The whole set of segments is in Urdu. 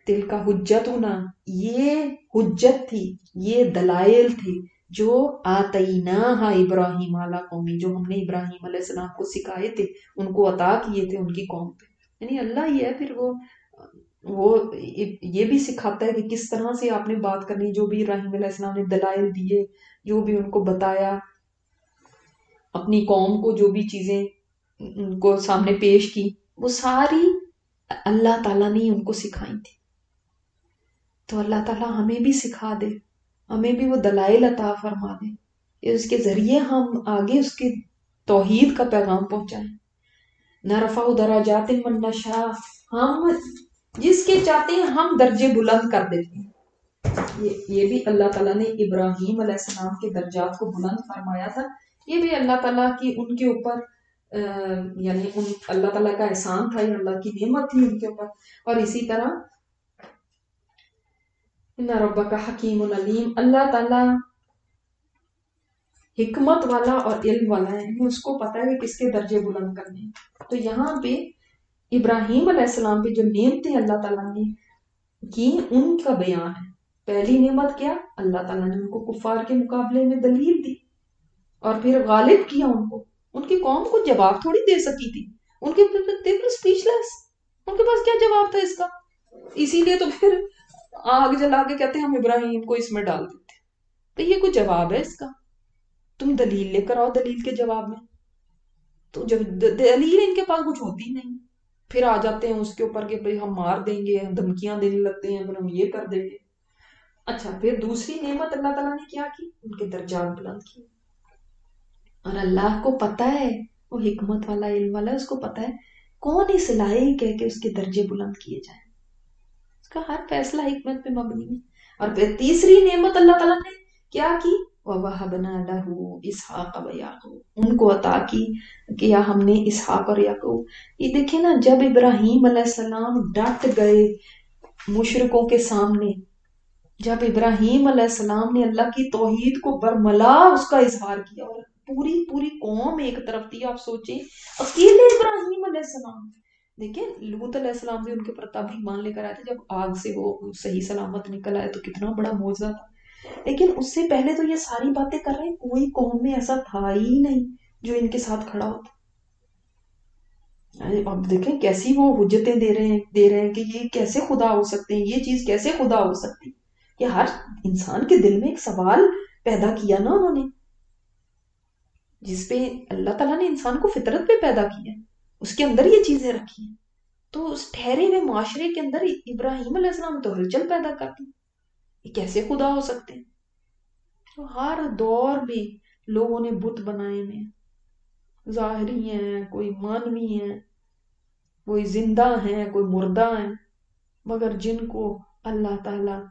تل کا حجتنا، یہ حجت تھی، یہ دلائل تھے جو آتیناہا ابراہیم علی قومی، جو ہم نے ابراہیم علیہ السلام کو سکھائے تھے، ان کو عطا کیے تھے ان کی قوم پہ. یعنی اللہ ہی ہے پھر وہ یہ بھی سکھاتا ہے کہ کس طرح سے آپ نے بات کرنی. جو بھی ابراہیم علیہ السلام نے دلائل دیے، جو بھی ان کو بتایا، اپنی قوم کو جو بھی چیزیں ان کو سامنے پیش کی، وہ ساری اللہ تعالیٰ نے ان کو سکھائی تھی. تو اللہ تعالیٰ ہمیں بھی سکھا دے، ہمیں بھی وہ دلائل عطا فرما دے کہ اس کے ذریعے ہم آگے اس کے توحید کا پیغام پہنچائیں. نرفع درجات من نشاء، ہم جس کے چاہتے ہیں ہم درجے بلند کر دیتے ہیں. یہ بھی اللہ تعالیٰ نے ابراہیم علیہ السلام کے درجات کو بلند فرمایا تھا. یہ بھی اللہ تعالیٰ کی ان کے اوپر یعنی اللہ تعالیٰ کا احسان تھا، یہ اللہ کی نعمت تھی ان کے اوپر. اور اسی طرح ان ربک حکیم علیم، اللہ تعالیٰ حکمت والا اور علم والا ہے، یعنی اس کو پتا ہے کہ کس کے درجے بلند کرنے ہیں. تو یہاں پہ ابراہیم علیہ السلام پہ جو نعمتیں اللہ تعالیٰ نے کی ان کا بیان ہے. پہلی نعمت کیا؟ اللہ تعالیٰ نے ان کو کفار کے مقابلے میں دلیل دی اور پھر غالب کیا ان کو. ان کی قوم کو جواب تھوڑی دے سکی تھی، ان کے اسپیچ لیس، ان کے پاس کیا جواب تھا اس کا. اسی لیے تو پھر آگ جلا کے کہتے ہیں ہم ابراہیم کو اس میں ڈال دیتے. تو یہ کوئی جواب ہے اس کا؟ تم دلیل لے کر آؤ دلیل کے جواب میں. تو جب دلیل ان کے پاس کچھ ہوتی نہیں، پھر آ جاتے ہیں اس کے اوپر کہ بھئی ہم مار دیں گے، دھمکیاں دینے لگتے ہیں، پھر ہم یہ کر دیں گے. اچھا، پھر دوسری نعمت اللہ تعالیٰ نے کیا کی؟ ان کے درجات بلند کی. اور اللہ کو پتا ہے، وہ حکمت والا علم والا، اس کو پتا ہے کون اس لائق ہے کہ اس کے درجے بلند کیے جائیں. اس کا ہر فیصلہ حکمت پہ مبنی ہے. اور پھر تیسری نعمت اللہ تعالیٰ نے کیا کی؟ وَوَهَبْنَا لَهُ إِسْحَاقَ وَيَعْقُوبَ، ان کو عطا کیا ہم نے اسحاق اور یعقوب. یہ دیکھیں نا، جب ابراہیم علیہ السلام ڈٹ گئے مشرکوں کے سامنے، جب ابراہیم علیہ السلام نے اللہ کی توحید کو برملا اس کا اظہار کیا، اور پوری قوم ایک طرف تھی. آپ سوچیں اکیلے ابراہیم علیہ السلام، دیکھیں لوط علیہ السلام بھی ان کے پر تب ایمان لے کر آئے تھے جب آگ سے وہ صحیح سلامت نکل آئے، تو کتنا بڑا معجزہ تھا. لیکن اس سے پہلے تو یہ ساری باتیں کر رہے ہیں، کوئی قوم میں ایسا تھا ہی نہیں جو ان کے ساتھ کھڑا ہوتا. اب دیکھیں کیسی وہ حجتیں دے رہے ہیں کہ یہ کیسے خدا ہو سکتے ہیں، یہ چیز کیسے خدا ہو سکتی. کہ ہر انسان کے دل میں ایک سوال پیدا کیا نا انہوں نے، جس پہ اللہ تعالیٰ نے انسان کو فطرت پہ پیدا کیا، اس کے اندر یہ چیزیں رکھی ہیں. تو اس ٹھہرے ہوئے معاشرے کے اندر ابراہیم علیہ السلام تو ہلچل پیدا کرتی، یہ کیسے خدا ہو سکتے ہیں. تو ہر دور میں لوگوں نے بت بنائے ہیں، ظاہری ہیں، کوئی مانوی ہیں، کوئی زندہ ہیں، کوئی مردہ ہیں، مگر جن کو اللہ تعالیٰ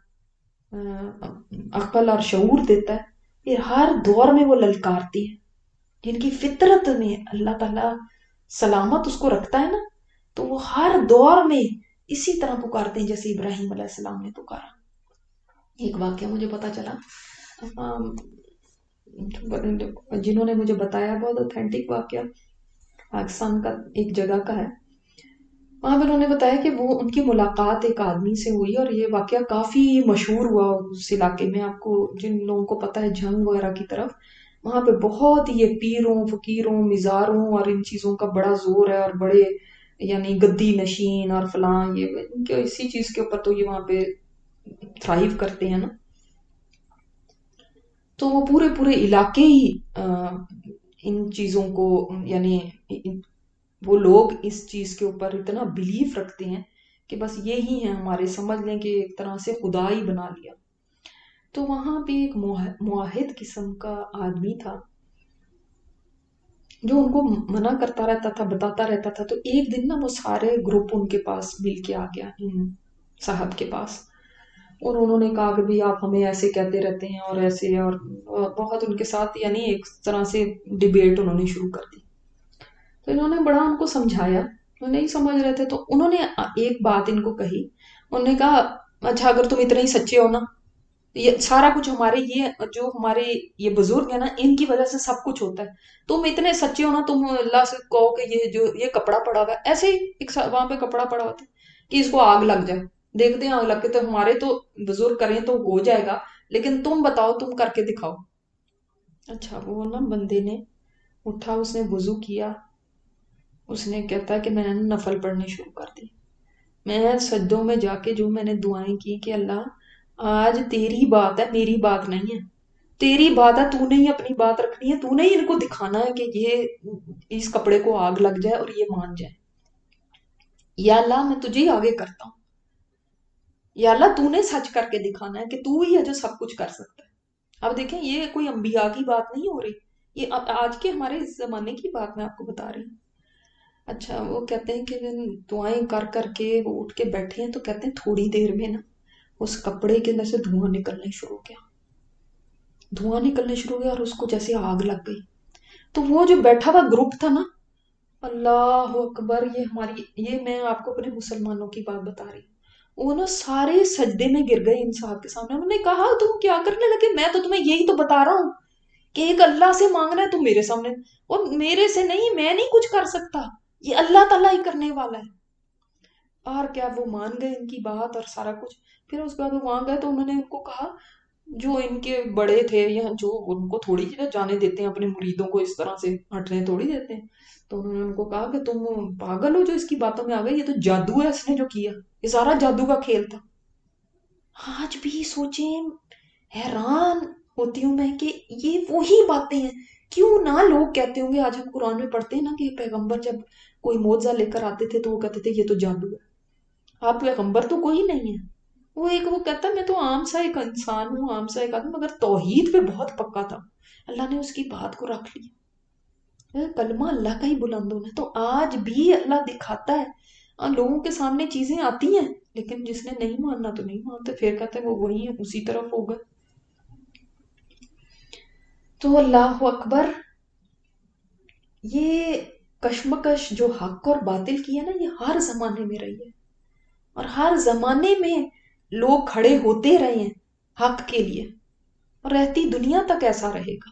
عقل اور شعور دیتا ہے، پھر ہر دور میں وہ للکارتی ہے. جن کی فطرت میں اللہ تعالیٰ سلامت اس کو رکھتا ہے نا، تو وہ ہر دور میں اسی طرح پکارتے ہیں جیسے ابراہیم علیہ السلام نے پکارا. ایک واقعہ مجھے پتا چلا، جنہوں نے مجھے بتایا، بہت اوتھینٹک واقعہ، پاکستان کا ایک جگہ کا ہے. وہاں پہ انہوں نے بتایا کہ وہ ان کی ملاقات ایک آدمی سے ہوئی، اور یہ واقعہ کافی مشہور ہوا اس علاقے میں. آپ کو جن لوگوں کو پتا ہے جنگ وغیرہ کی طرف، وہاں پہ بہت یہ پیروں فقیروں مزاروں اور ان چیزوں کا بڑا زور ہے، اور بڑے یعنی گدی نشین اور فلاں، یہ ان کے اسی چیز کے اوپر تو یہ وہاں پہ تھرائیو کرتے ہیں نا. تو وہ پورے علاقے ہی ان چیزوں کو، یعنی وہ لوگ اس چیز کے اوپر اتنا بلیف رکھتے ہیں کہ بس یہی ہے ہمارے، سمجھ لیں کہ ایک طرح سے خدا ہی بنا لیا. تو وہاں پہ ایک موحد قسم کا آدمی تھا جو ان کو منع کرتا رہتا تھا، بتاتا رہتا تھا. تو ایک دن نا وہ سارے گروپ ان کے پاس مل کے آ گیا ان صاحب کے پاس، اور انہوں نے کہا کہ بھی آپ ہمیں ایسے کہتے رہتے ہیں اور ایسے، اور بہت ان کے ساتھ یعنی ایک طرح سے ڈیبیٹ انہوں نے شروع کر دی. تو انہوں نے بڑا ان کو سمجھایا، وہ نہیں سمجھ رہے تھے. تو انہوں نے ایک بات ان کو کہی، انہوں نے کہا اچھا اگر تم اتنے ہی سچے ہو نا، یہ سارا کچھ ہمارے، یہ جو ہمارے یہ بزرگ ہیں نا، ان کی وجہ سے سب کچھ ہوتا ہے، تم اتنے سچے ہو نا، تم اللہ سے کہو کہ یہ جو یہ کپڑا پڑا ہوا ہے، ایسے ہی ایک وہاں پہ کپڑا پڑا ہوتا ہے کہ اس کو آگ لگ جائے، دیکھتے ہیں حالانکہ تو ہمارے تو بزرگ کریں تو ہو جائے گا، لیکن تم بتاؤ، تم کر کے دکھاؤ۔ اچھا وہ نا بندے نے اٹھا، اس نے وضو کیا، اس نے کہتا ہے کہ میں نے نفل پڑھنی شروع کر دی۔ میں سجدوں میں جا کے جو میں نے دعائیں کی کہ اللہ آج تیری بات ہے، میری بات نہیں ہے، تیری بات ہے، تو نے ہی اپنی بات رکھنی ہے، تو نے ہی ان کو دکھانا ہے کہ یہ اس کپڑے کو آگ لگ جائے اور یہ مان جائے۔ یا اللہ میں تجھے ہی آگے کرتا ہوں، یا اللہ تو نے سچ کر کے دکھانا ہے کہ تو ہی ہے جو سب کچھ کر سکتا ہے۔ اب دیکھیں یہ کوئی انبیاء کی بات نہیں ہو رہی، یہ آج کے ہمارے اس زمانے کی بات میں آپ کو بتا رہی ہوں۔ اچھا وہ کہتے ہیں کہ دعائیں کر کر کے وہ اٹھ کے بیٹھے ہیں، تو کہتے ہیں تھوڑی دیر میں نا اس کپڑے کے اندر سے دھواں نکلنے شروع ہو گیا، دھواں نکلنے شروع ہو گیا اور اس کو جیسے آگ لگ گئی۔ تو وہ جو بیٹھا ہوا گروپ تھا نا، اللہ اکبر، یہ میں آپ کو اپنے مسلمانوں کی بات بتا رہی ہوں، وہ نا سارے سجدے میں گر گئے ان صاحب کے سامنے۔ انہوں نے کہا تم کیا کرنے لگے؟ میں تو تمہیں یہی تو بتا رہا ہوں کہ ایک اللہ سے مانگنا ہے، تم میرے سامنے، اور میرے سے نہیں، میں نہیں کچھ کر سکتا، یہ اللہ تعالیٰ ہی کرنے والا ہے۔ اور کیا وہ مان گئے ان کی بات اور سارا کچھ۔ پھر اس کے بعد وہ وہاں گئے تو انہوں نے ان کو کہا، جو ان کے بڑے تھے یا جو ان کو تھوڑی جانے دیتے ہیں، اپنے مریدوں کو اس طرح سے ہٹنے تھوڑی دیتے ہیں، تو انہوں نے ان کو کہا کہ تم پاگل ہو جو اس کی باتوں میں آ گئے، یہ تو جادو ہے اس نے جو کیا، یہ سارا جادو کا کھیل تھا۔ آج بھی سوچیں، حیران ہوتی ہوں میں کہ یہ وہی باتیں ہیں۔ کیوں نہ لوگ کہتے ہوں گے، آج ہم قرآن میں پڑھتے ہیں نا کہ پیغمبر جب کوئی معجزہ لے کر آتے تھے تو وہ کہتے تھے یہ تو جادو ہے، آپ پیغمبر تو کوئی نہیں ہے، وہ کہتا ہے میں تو عام سا ایک انسان ہوں، عام سا ایک آدمی، مگر توحید پہ بہت پکا تھا، اللہ نے اس کی بات کو رکھ لیا، کلمہ اللہ کا ہی بلند ہونا ہے۔ تو آج بھی اللہ دکھاتا ہے، لوگوں کے سامنے چیزیں آتی ہیں، لیکن جس نے نہیں ماننا تو نہیں مانتے، پھر کہتے ہیں وہ وہی ہے، اسی طرف ہو گئے۔ تو اللہ اکبر، یہ کشمکش جو حق اور باطل کی ہے نا، یہ ہر زمانے میں رہی ہے، اور ہر زمانے میں لوگ کھڑے ہوتے رہے ہیں حق کے لیے، اور رہتی دنیا تک ایسا رہے گا۔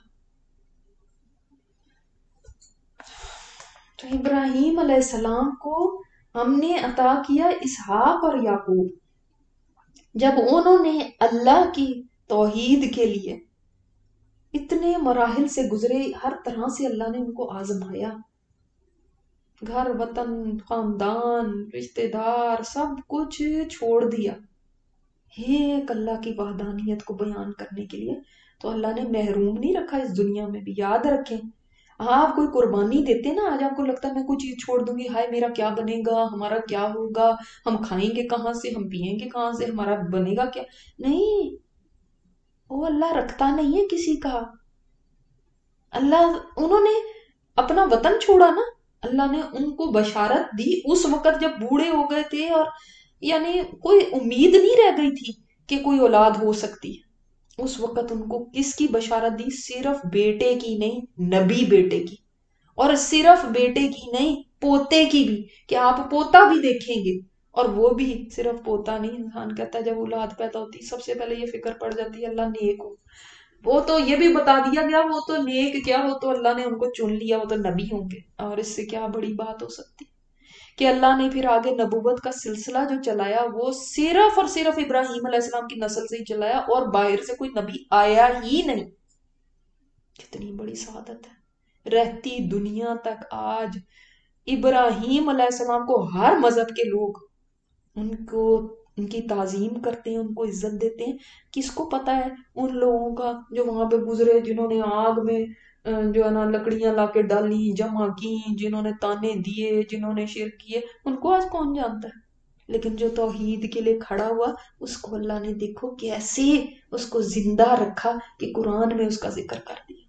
تو ابراہیم علیہ السلام کو ہم نے عطا کیا اسحاق اور یعقوب، جب انہوں نے اللہ کی توحید کے لیے اتنے مراحل سے گزرے، ہر طرح سے اللہ نے ان کو آزمایا، گھر وطن خاندان رشتہ دار سب کچھ چھوڑ دیا ایک اللہ کی وحدانیت کو بیان کرنے کے لیے۔ تو اللہ نے محروم نہیں رکھا اس دنیا میں بھی، یاد رکھیں آپ کوئی قربانی دیتے نا، آج آپ کو لگتا ہے میں کوئی چیز چھوڑ دوں گی، ہائے میرا کیا بنے گا، ہمارا کیا ہوگا، ہم کھائیں گے کہاں سے، ہم پیئیں گے کہاں سے، ہمارا بنے گا کیا؟ نہیں، وہ اللہ رکھتا نہیں ہے کسی کا۔ اللہ، انہوں نے اپنا وطن چھوڑا نا، اللہ نے ان کو بشارت دی اس وقت جب بوڑھے ہو گئے تھے، اور یعنی کوئی امید نہیں رہ گئی تھی کہ کوئی اولاد ہو سکتی ہے۔ اس وقت ان کو کس کی بشارت دی؟ صرف بیٹے کی نہیں، نبی بیٹے کی، اور صرف بیٹے کی نہیں، پوتے کی بھی، کہ آپ پوتا بھی دیکھیں گے۔ اور وہ بھی صرف پوتا نہیں، انسان کہتا ہے جب اولاد پیدا ہوتی سب سے پہلے یہ فکر پڑ جاتی ہے اللہ نیک ہو، وہ تو یہ بھی بتا دیا گیا وہ تو نیک کیا، وہ تو اللہ نے ان کو چن لیا، وہ تو نبی ہوں گے، اور اس سے کیا بڑی بات ہو سکتی کہ اللہ نے پھر آگے نبوت کا سلسلہ جو چلایا وہ صرف اور صرف ابراہیم علیہ السلام کی نسل سے ہی چلایا، اور باہر سے کوئی نبی آیا ہی نہیں۔ کتنی بڑی سعادت ہے، رہتی دنیا تک آج ابراہیم علیہ السلام کو ہر مذہب کے لوگ ان کی تعظیم کرتے ہیں، ان کو عزت دیتے ہیں۔ کس کو پتا ہے ان لوگوں کا جو وہاں پہ گزرے، جنہوں نے آگ میں جو ہے نا لکڑیاں لا کے ڈالی، جمع کی، جنہوں نے تانے دیے، جنہوں نے شرک کیے، ان کو آج کون جانتا ہے؟ لیکن جو توحید کے لیے کھڑا ہوا، اس کو اللہ نے دیکھو کیسے اس کو زندہ رکھا کہ قرآن میں اس کا ذکر کر دیا۔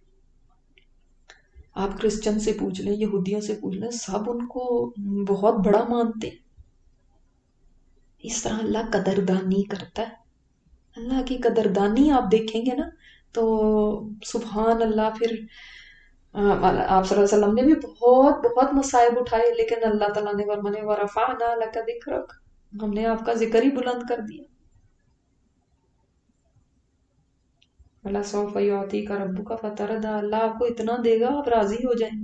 آپ کرسچن سے پوچھ لیں، یہودیوں سے پوچھ لیں، سب ان کو بہت بڑا مانتے ہیں۔ اس طرح اللہ قدردانی کرتا ہے، اللہ کی قدردانی آپ دیکھیں گے نا تو سبحان اللہ۔ پھر آپ صلی اللہ علیہ وسلم نے بھی بہت بہت مصائب اٹھائے، لیکن اللہ تعالیٰ نے فرمایا وَرَفَعْنَا لَكَ ذِكْرَكَ، ہم نے آپ کا ذکر ہی بلند کر دیا۔ وَلَسَوْفَ يُعْطِيكَ رَبُّكَ فَتَرْضَىٰ، اللہ آپ کو اتنا دے گا آپ راضی ہو جائیں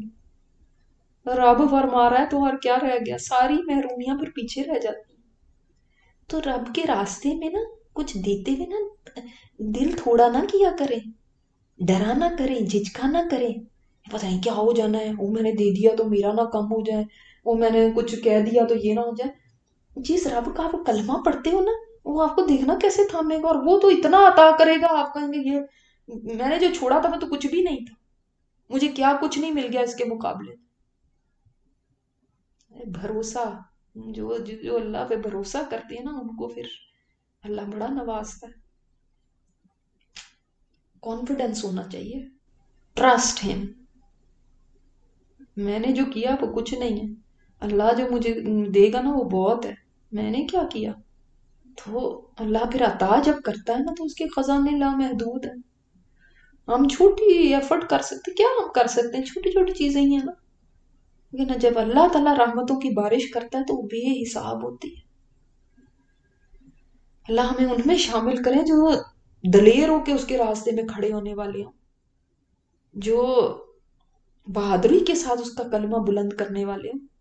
گے۔ رب فرما رہا ہے تو اور کیا رہ گیا، ساری محرومیاں پھر پیچھے رہ جاتی ہیں۔ تو رب کے راستے میں نا کچھ دیتے ہوئے نا دل تھوڑا نہ کیا کریں، ڈرا نہ کریں، جھجکا نہ کریں، پتہ نہیں کیا ہو جانا ہے، وہ میں نے دے دیا تو میرا نہ کم ہو جائے، وہ میں نے کچھ کہہ دیا تو یہ نہ ہو جائے۔ جس رب کا آپ کلمہ پڑھتے ہو نا، وہ آپ کو دیکھنا کیسے تھامے گا، اور وہ تو اتنا عطا کرے گا، آپ کہیں گے یہ میں نے جو چھوڑا تھا میں تو کچھ بھی نہیں تھا، مجھے کیا کچھ نہیں مل گیا اس کے مقابلے۔ بھروسہ، جو اللہ پہ بھروسہ کرتے ہیں نا ان کو پھر اللہ بڑا نوازتا ہے۔ کانفیڈنس ہونا چاہیے، ٹرسٹ ہم، میں نے جو کیا وہ کچھ نہیں ہے، اللہ جو مجھے دے گا نا وہ بہت ہے، میں نے کیا کیا۔ تو اللہ پھر عطا جب کرتا ہے نا تو اس کے خزانے لامحدود ہیں۔ ہم چھوٹی ایفرٹ کر سکتے، کیا ہم کر سکتے ہیں، چھوٹی چھوٹی چیزیں ہی ہیں نا، لیکن جب اللہ تعالیٰ رحمتوں کی بارش کرتا ہے تو وہ بے حساب ہوتی ہے۔ اللہ ہمیں ان میں شامل کریں جو دلیر ہو کے اس کے راستے میں کھڑے ہونے والے ہوں، جو بہادری کے ساتھ اس کا کلمہ بلند کرنے والے ہوں۔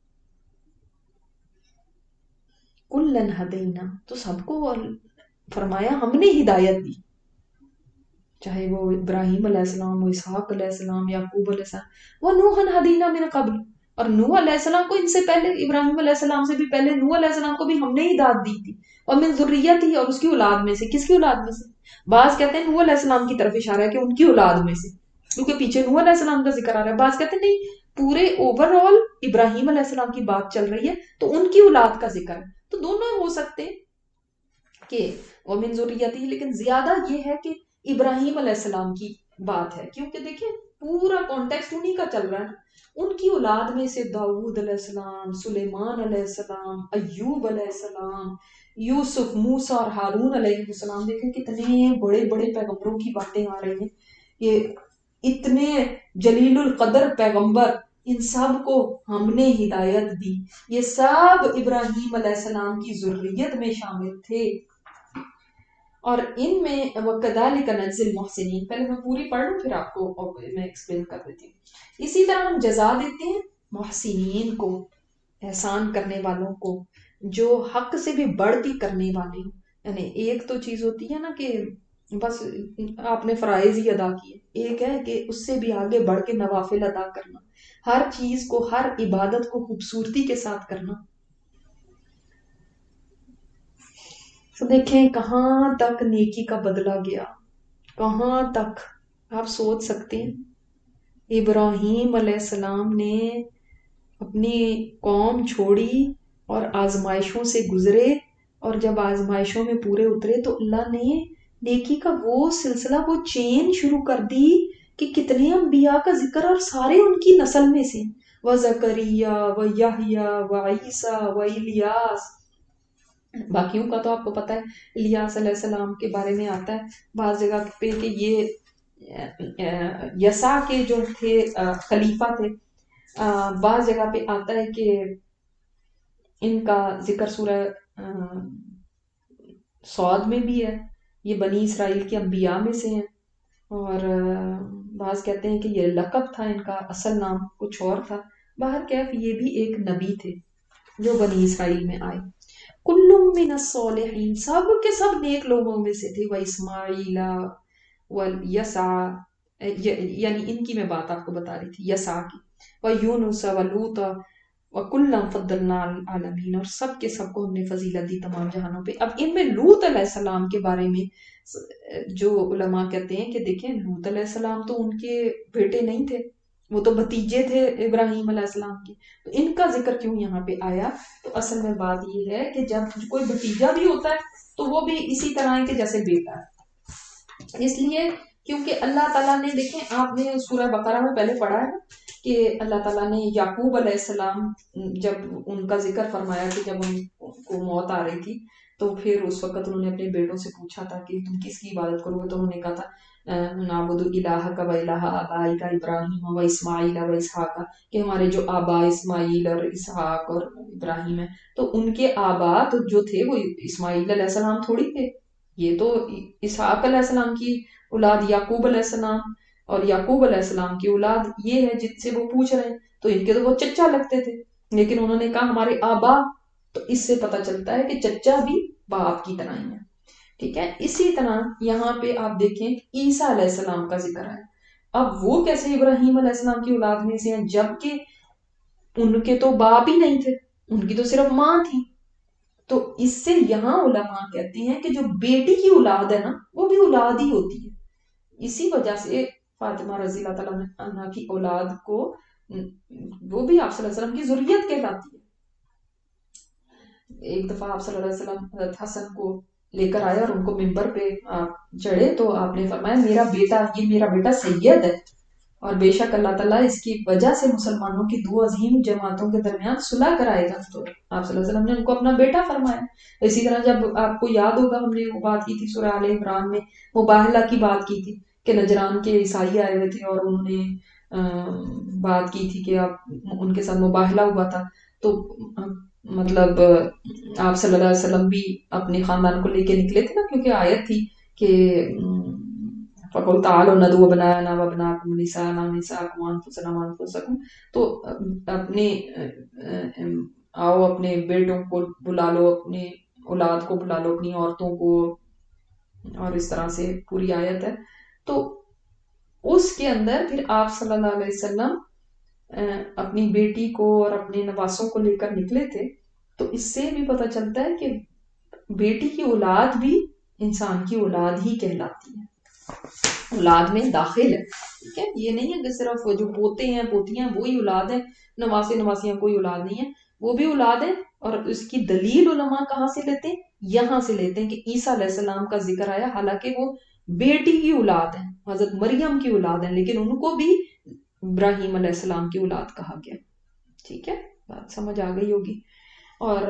کلن ہدینا، تو سب کو فرمایا ہم نے ہدایت دی، چاہے وہ ابراہیم علیہ السلام، وہ اسحاق علیہ السلام، یعقوب علیہ السلام، وہ نوحً ہدینا من قبل، اور نوح علیہ السلام کو ان سے پہلے، ابراہیم علیہ السلام سے بھی پہلے نوح علیہ السلام کو بھی ہم نے ہدایت دی تھی، اور من ذریتی، اور اس کی اولاد میں سے۔ کس کی اولاد میں سے؟ بعض کہتے ہیں نوح علیہ السلام کی طرف اشارہ ہے کہ ان کی اولاد میں سے، کیونکہ پیچھے نوح علیہ السلام کا ذکر آ رہا ہے۔ بعض کہتے ہیں نہیں، پورے اوور آل ابراہیم علیہ السلام کی بات چل رہی ہے تو ان کی اولاد کا ذکر ہے، تو دونوں ہو سکتے ہیں کہ ومن ذریتی، لیکن زیادہ یہ ہے کہ ابراہیم علیہ السلام کی بات ہے، کیونکہ دیکھیں پورا کانٹیکسٹ انہی کا چل رہا ہے نا۔ ان کی اولاد میں سے داؤد علیہ السلام، سلیمان علیہ السلام، ایوب علیہ السلام، یوسف، موسیٰ اور ہارون علیہ السلام، دیکھیں کتنے بڑے بڑے پیغمبروں کی باتیں آ رہی ہیں، یہ اتنے جلیل القدر پیغمبر، ان سب کو ہم نے ہدایت دی، یہ سب ابراہیم علیہ السلام کی ذریت میں شامل تھے۔ اور ان میں وَكَذَلِكَ نَجْزِي الْمُحْسِنِينَ، پہلے میں پوری پڑھ لوں پھر آپ کو میں ایکسپلین کر دیتی ہوں۔ اسی طرح ہم جزا دیتے ہیں محسنین کو، احسان کرنے والوں کو، جو حق سے بھی بڑھ کے کرنے والے ہوں۔ یعنی ایک تو چیز ہوتی ہے نا کہ بس آپ نے فرائض ہی ادا کیے، ایک ہے کہ اس سے بھی آگے بڑھ کے نوافل ادا کرنا، ہر چیز کو، ہر عبادت کو خوبصورتی کے ساتھ کرنا۔ تو دیکھیں کہاں تک نیکی کا بدلہ گیا، کہاں تک آپ سوچ سکتے ہیں۔ ابراہیم علیہ السلام نے اپنی قوم چھوڑی اور آزمائشوں سے گزرے، اور جب آزمائشوں میں پورے اترے تو اللہ نے نیکی کا وہ سلسلہ، وہ چین شروع کر دی کہ کتنے انبیاء کا ذکر، اور سارے ان کی نسل میں سے، وزکریا ویحییٰ وعیسیٰ والیاس۔ باقیوں کا تو آپ کو پتہ ہے، الیاس علیہ السلام کے بارے میں آتا ہے بعض جگہ پہ کہ یہ یسع کے جو تھے خلیفہ تھے، بعض جگہ پہ آتا ہے کہ ان کا ذکر سورہ صاد میں بھی ہے، یہ بنی اسرائیل کے انبیاء میں سے ہیں، اور بعض کہتے ہیں کہ یہ لقب تھا ان کا، اصل نام کچھ اور تھا۔ بہرکیف یہ بھی ایک نبی تھے جو بنی اسرائیل میں آئے۔ کل من الصالحین، سب کے سب نیک لوگوں میں سے تھے، واسماعیل والیسع، یعنی ان کی میں بات آپ کو بتا رہی تھی، یسع کی، ویونس ولوط وکلا فضلنا علی العالمین، اور سب کے سب کو ہم نے فضیلت دی تمام جہانوں پہ۔ اب ان میں لوط علیہ السلام کے بارے میں جو علماء کہتے ہیں کہ دیکھیں لوط علیہ السلام تو ان کے بیٹے نہیں تھے، وہ تو بھتیجے تھے ابراہیم علیہ السلام کے، تو ان کا ذکر کیوں یہاں پہ آیا؟ تو اصل میں بات یہ ہے کہ جب کوئی بھتیجا بھی ہوتا ہے تو وہ بھی اسی طرح ہے کہ جیسے بیٹا ہے، اس لیے کیونکہ اللہ تعالیٰ نے، دیکھیں آپ نے سورہ بقرہ میں پہلے پڑھا ہے کہ اللہ تعالیٰ نے یعقوب علیہ السلام جب ان کا ذکر فرمایا کہ جب ان کو موت آ رہی تھی تو پھر اس وقت انہوں نے اپنے بیٹوں سے پوچھا تھا کہ تم کس کی عبادت کرو گے، تو انہوں نے کہا تھا نعبد الہک و الہ آبائک ابراہیم و اسماعیل و اسحاق، کہ ہمارے جو آبا اسماعیل اور اسحاق اور ابراہیم ہیں، تو ان کے آبا جو تھے وہ اسماعیل علیہ السلام تھوڑی تھے، یہ تو اسحاق علیہ السلام کی اولاد یعقوب علیہ السلام، اور یعقوب علیہ السلام کی اولاد یہ ہے جن سے وہ پوچھ رہے ہیں، تو ان کے تو وہ چچا لگتے تھے، لیکن انہوں نے کہا ہمارے آبا تو اس سے پتہ چلتا ہے کہ چچا بھی باپ کی طرح ہی ہے. ٹھیک ہے. اسی طرح یہاں پہ آپ دیکھیں عیسیٰ علیہ السلام کا ذکر ہے. اب وہ کیسے ابراہیم علیہ السلام کی اولاد میں سے ہیں جبکہ ان کے تو باپ ہی نہیں تھے, ان کی تو صرف ماں تھی. تو اس سے یہاں علماء کہتے ہیں کہ جو بیٹی کی اولاد ہے نا وہ بھی اولاد ہی ہوتی ہے. اسی وجہ سے فاطمہ رضی اللہ تعالیٰ عنہ کی اولاد کو وہ بھی آپ صلی اللہ علیہ وسلم کی ذریت کہلاتی ہے. ایک دفعہ آپ صلی اللہ علیہ وسلم حضرت حسن کو لے کر آئے اور ان کو ممبر پہ چڑھے تو آپ نے فرمایا یہ میرا بیٹا سید ہے, اور بے شک اللہ تعالیٰ اس کی وجہ سے مسلمانوں کی دو عظیم جماعتوں کے درمیان صلح کرائے گا. تو آپ صلی اللہ علیہ وسلم نے ان کو اپنا بیٹا فرمایا. اسی طرح جب آپ کو یاد ہوگا ہم نے وہ بات کی تھی سورہ آل عمران میں, مباہلہ کی بات کی تھی کہ نجران کے عیسائی آئے ہوئے تھے اور انہوں نے بات کی تھی کہ آپ ان کے ساتھ مباہلہ ہوا تھا. تو مطلب آپ صلی اللہ علیہ وسلم بھی اپنے خاندان کو لے کے نکلے تھے نا, کیونکہ آیت تھی کہ فَقُلْ تَعَالَوْا نَدْعُو أَبْنَاءَنَا وَأَبْنَاءَكُمْ وَنِسَاءَنَا وَنِسَاءَكُمْ وَأَنفُسَنَا وَأَنفُسَكُمْ. تو اپنے آؤ اپنے بیٹوں کو بلا لو, اپنے اولاد کو بلا لو, اپنی عورتوں کو, اور اس طرح سے پوری آیت ہے. تو اس کے اندر پھر آپ صلی اللہ علیہ وسلم اپنی بیٹی کو اور اپنے نواسوں کو لے کر نکلے تھے. تو اس سے بھی پتہ چلتا ہے کہ بیٹی کی اولاد بھی انسان کی اولاد ہی کہلاتی ہے, اولاد میں داخل ہے. ٹھیک ہے, یہ نہیں ہے کہ صرف جو پوتے ہیں پوتیاں وہی اولاد ہیں, نواسے نواسیاں کوئی اولاد نہیں ہے, وہ بھی اولاد ہے. اور اس کی دلیل علماء کہاں سے لیتے ہیں؟ یہاں سے لیتے ہیں کہ عیسیٰ علیہ السلام کا ذکر آیا, حالانکہ وہ بیٹی کی اولاد ہیں, حضرت مریم کی اولاد ہیں, لیکن ان کو بھی ابراہیم علیہ السلام کی اولاد کہا گیا. ٹھیک ہے, بات سمجھ آ گئی ہوگی. اور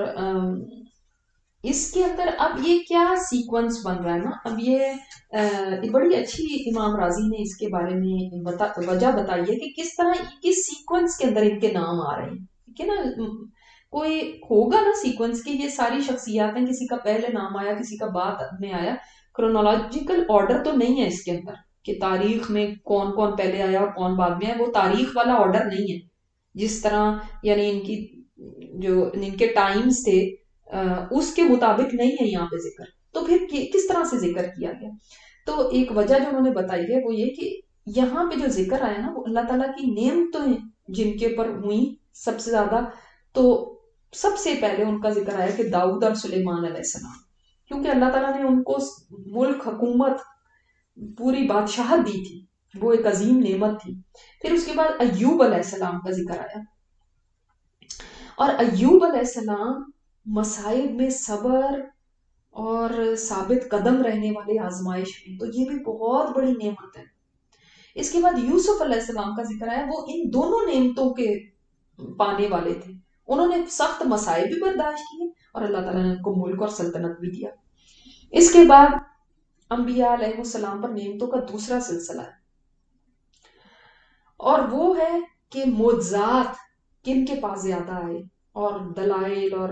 اس کے اندر اب یہ کیا سیکوینس بن رہا ہے نا, اب یہ بڑی اچھی امام راضی نے اس کے بارے میں وجہ بتائی ہے کہ کس طرح کس سیکوینس کے اندر ان کے نام آ رہے ہیں. ٹھیک ہے نا, کوئی ہوگا نا سیکوینس کی, یہ ساری شخصیات ہیں, کسی کا پہلے نام آیا کسی کا بعد میں آیا, کرونالوجیکل آرڈر تو نہیں ہے اس کے اندر کہ تاریخ میں کون کون پہلے آیا اور کون بعد میں آیا, وہ تاریخ والا آرڈر نہیں ہے. جس طرح یعنی ان کی جو ان کے ٹائمز تھے اس کے مطابق نہیں ہے یہاں پہ ذکر. تو پھر کس طرح سے ذکر کیا گیا؟ تو ایک وجہ جو انہوں نے بتائی ہے وہ یہ کہ یہاں پہ جو ذکر آیا نا وہ اللہ تعالیٰ کی نعمتیں ہیں جن کے اوپر ہوئی سب سے زیادہ. تو سب سے پہلے ان کا ذکر آیا کہ داؤد اور سلیمان علیہ السلام, کیونکہ اللہ تعالیٰ نے ان کو ملک, حکومت, پوری بادشاہت دی تھی, وہ ایک عظیم نعمت تھی. پھر اس کے بعد ایوب علیہ السلام کا ذکر آیا, اور ایوب علیہ السلام مصائب میں صبر اور ثابت قدم رہنے والے آزمائش میں, تو یہ بھی بہت بڑی نعمت ہے. اس کے بعد یوسف علیہ السلام کا ذکر آیا, وہ ان دونوں نعمتوں کے پانے والے تھے. انہوں نے سخت مصائب بھی برداشت کیے اور اللہ تعالیٰ نے ان کو ملک اور سلطنت بھی دیا. اس کے بعد انبیاء علیہ السلام پر نعمتوں کا دوسرا سلسلہ ہے, اور وہ ہے کہ معجزات کن کے پاس زیادہ آئے اور دلائل اور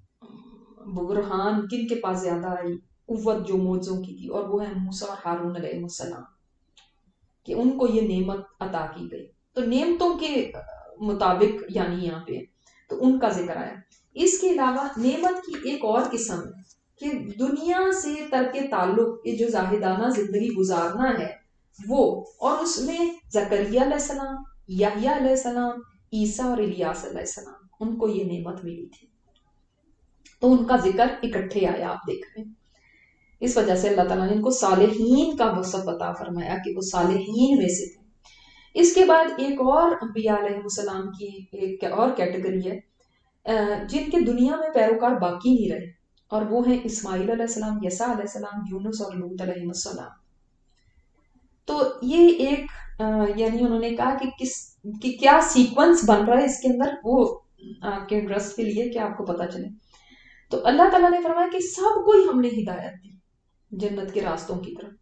برہان کن کے پاس زیادہ آئی, قوت جو معجزوں کی تھی, اور وہ ہے موسیٰ اور ہارون علیہ السلام, کہ ان کو یہ نعمت عطا کی گئی. تو نعمتوں کے مطابق یعنی یہاں پہ تو ان کا ذکر آیا. اس کے علاوہ نعمت کی ایک اور قسم ہے کہ دنیا سے ترک تعلق, یہ جو زاہدانہ زندگی گزارنا ہے وہ, اور اس میں زکریا علیہ السلام, یحییٰ علیہ السلام, عیسیٰ اور الیاس علیہ السلام, ان کو یہ نعمت ملی تھی. تو ان کا ذکر اکٹھے آیا آپ دیکھ رہے ہیں. اس وجہ سے اللہ تعالیٰ نے ان کو صالحین کا وصف عطا فرمایا کہ وہ صالحین میں سے تھے. اس کے بعد ایک اور انبیاء علیہ السلام کی ایک اور کیٹیگری ہے جن کے دنیا میں پیروکار باقی نہیں رہے, اور وہ ہیں اسماعیل علیہ السلام, یسع علیہ السلام, یونس اور لوط علیہ السلام. تو یہ ایک یعنی انہوں نے کہا کہ کیا سیکوینس بن رہا ہے اس کے اندر, وہ آپ کے انٹرسٹ کے لیے کہ آپ کو پتا چلے. تو اللہ تعالیٰ نے فرمایا کہ سب کو ہی ہم نے ہدایت دی جنت کے راستوں کی طرف,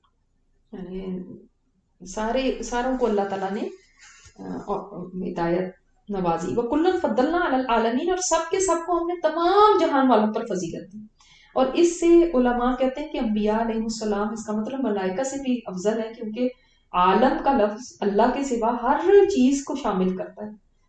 یعنی ساروں کو اللہ تعالیٰ نے ہدایت نوازی. وَكُلًّا فَضَّلْنَا عَلَى الْعَالَمِينَ, اور سب کے سب کو ہم نے تمام جہان والوں پر فضیلت دی. اور اس سے علماء کہتے ہیں کہ انبیاء علیہ السلام اس کا مطلب ملائکہ سے بھی افضل ہے, کیونکہ عالم کا لفظ اللہ کے سوا ہر چیز کو شامل کرتا ہے.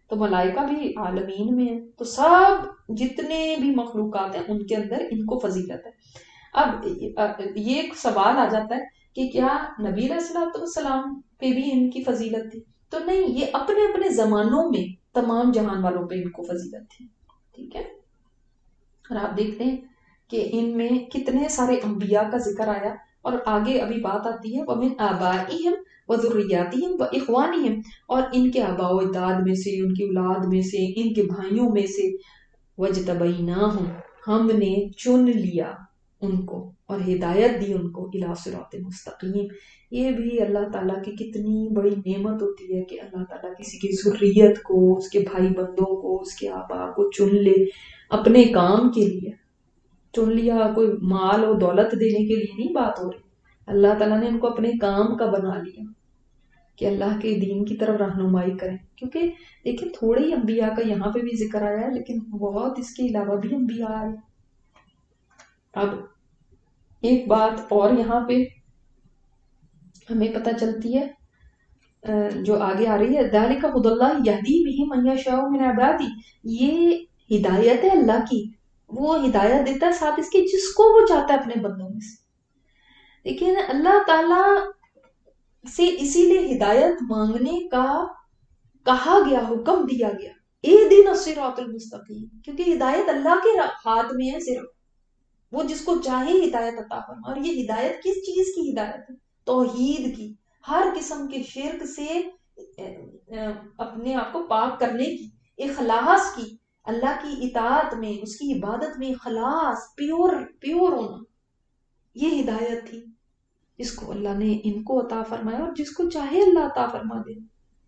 تو ملائکہ بھی عالمین میں ہیں، تو سب جتنے بھی مخلوقات ہیں ان کے اندر ان کو فضیلت ہے۔ اب یہ ایک سوال آ جاتا ہے کہ کیا نبی علیہ السلام پہ بھی ان کی فضیلت تھی؟ تو نہیں، یہ اپنے اپنے زمانوں میں تمام جہان والوں پہ ان کو فضیلت تھی، ٹھیک ہے۔ اور آپ دیکھتے ہیں کہ ان میں کتنے سارے انبیاء کا ذکر آیا، اور آگے ابھی بات آتی ہے وَمِنْ آبَائِهِمْ وَذُرِّيَّاتِهِمْ وَإِخْوَانِهِمْ، اور ان کے آباء و اجداد میں سے، ان کی اولاد میں سے، ان کے بھائیوں میں سے، وَاجْتَبَيْنَاهُمْ، ہم نے چن لیا ان کو اور ہدایت دی ان کو اِلَىٰ صِرَاطٍ مستقیم۔ یہ بھی اللہ تعالیٰ کی کتنی بڑی نعمت ہوتی ہے کہ اللہ تعالیٰ کسی کی ذریت کو، اس کے بھائی بندوں کو، اس کے آباء کو چن لے اپنے کام کے لیے۔ چن لیا کوئی مال و دولت دینے کے لیے نہیں بات ہو رہی، اللہ تعالیٰ نے ان کو اپنے کام کا بنا لیا کہ اللہ کے دین کی طرف رہنمائی کریں۔ کیونکہ دیکھیں تھوڑے ہی انبیاء کا یہاں پہ بھی ذکر آیا ہے، لیکن بہت اس کے علاوہ بھی انبیاء آئے۔ اب ایک بات اور یہاں پہ ہمیں پتہ چلتی ہے جو آگے آ رہی ہے، ذَلِكَ هُدَى اللَّهِ يَهْدِي بِهِ مَن يَشَاءُ مِنْ عِبَادِهِ، یہ ہدایت ہے اللہ کی، وہ ہدایت دیتا ہے ساتھ اس کے جس کو وہ چاہتا ہے اپنے بندوں میں سے۔ لیکن اللہ تعالیٰ سے اسی لیے ہدایت مانگنے کا کہا گیا، حکم دیا گیا، اِهْدِنَا الصِّرَاطَ الْمُسْتَقِيمَ، کیونکہ ہدایت اللہ کے ہاتھ میں ہے، صرف وہ جس کو چاہے ہدایت عطا فرما۔ اور یہ ہدایت کس چیز کی ہدایت ہے؟ توحید کی، ہر قسم کے شرک سے اپنے آپ کو پاک کرنے کی، اخلاص کی، اللہ کی اطاعت میں، اس کی عبادت میں اخلاص، پیور ہونا، یہ ہدایت تھی جس کو اللہ نے ان کو عطا فرمایا، اور جس کو چاہے اللہ عطا فرما دے۔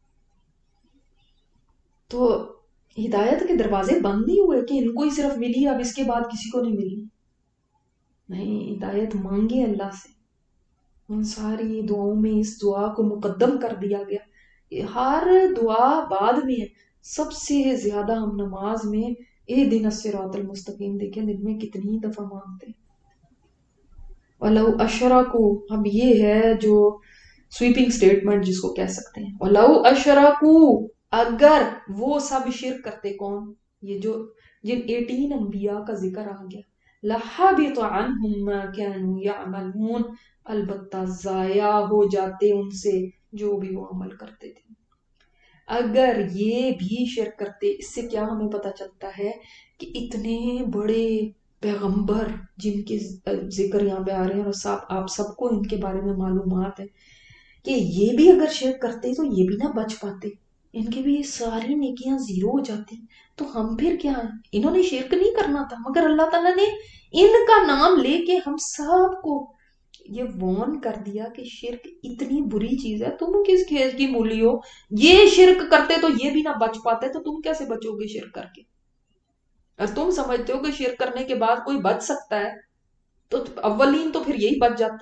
تو ہدایت کے دروازے بند نہیں ہوئے کہ ان کو ہی صرف ملی، اب اس کے بعد کسی کو نہیں ملی۔ نہیں، ہدایت مانگے اللہ سے۔ ان ساری دعاؤں میں اس دعا کو مقدم کر دیا گیا، یہ ہر دعا بعد میں ہے۔ سب سے زیادہ ہم نماز میں اِهْدِنَا الصِّرَاطَ الْمُسْتَقِيمَ دیکھیں دن میں کتنی دفعہ مانگتے ہیں۔ وَلَوْ أَشْرَكُوا، اب یہ ہے جو سویپنگ سٹیٹمنٹ جس کو کہہ سکتے ہیں، وَلَوْ أَشْرَكُوا، اگر وہ سب شرک کرتے، کون؟ یہ جو جن 18 انبیاء کا ذکر آ گیا، لَحَبِطَ عَنْهُمْ مَا كَانُوا يَعْمَلُونَ، البتہ ضائع ہو جاتے ان سے جو بھی وہ عمل کرتے تھے۔ اگر یہ بھی شرک کرتے، اس سے کیا ہمیں پتہ چلتا ہے کہ اتنے بڑے پیغمبر جن کے ذکر یہاں پہ آ رہے ہیں، اور آپ سب کو ان کے بارے میں معلومات ہے کہ یہ بھی اگر شرک کرتے تو یہ بھی نہ بچ پاتے، ان کی بھی ساری نیکیاں زیرو ہو جاتی۔ تو ہم پھر کیا ہیں؟ انہوں نے شرک نہیں کرنا تھا، مگر اللہ تعالیٰ نے ان کا نام لے کے ہم سب کو یہ وارن کر دیا کہ شرک اتنی بری چیز ہے، تم کس کھیل کی مولی ہو؟ یہ شرک کرتے تو یہ بھی نہ بچ پاتے، تو تم کیسے بچو گے شرک کر کے؟ اور تم سمجھتے ہو کہ شرک کرنے کے بعد کوئی بچ سکتا ہے، تو اولین تو پھر یہی بچ جاتے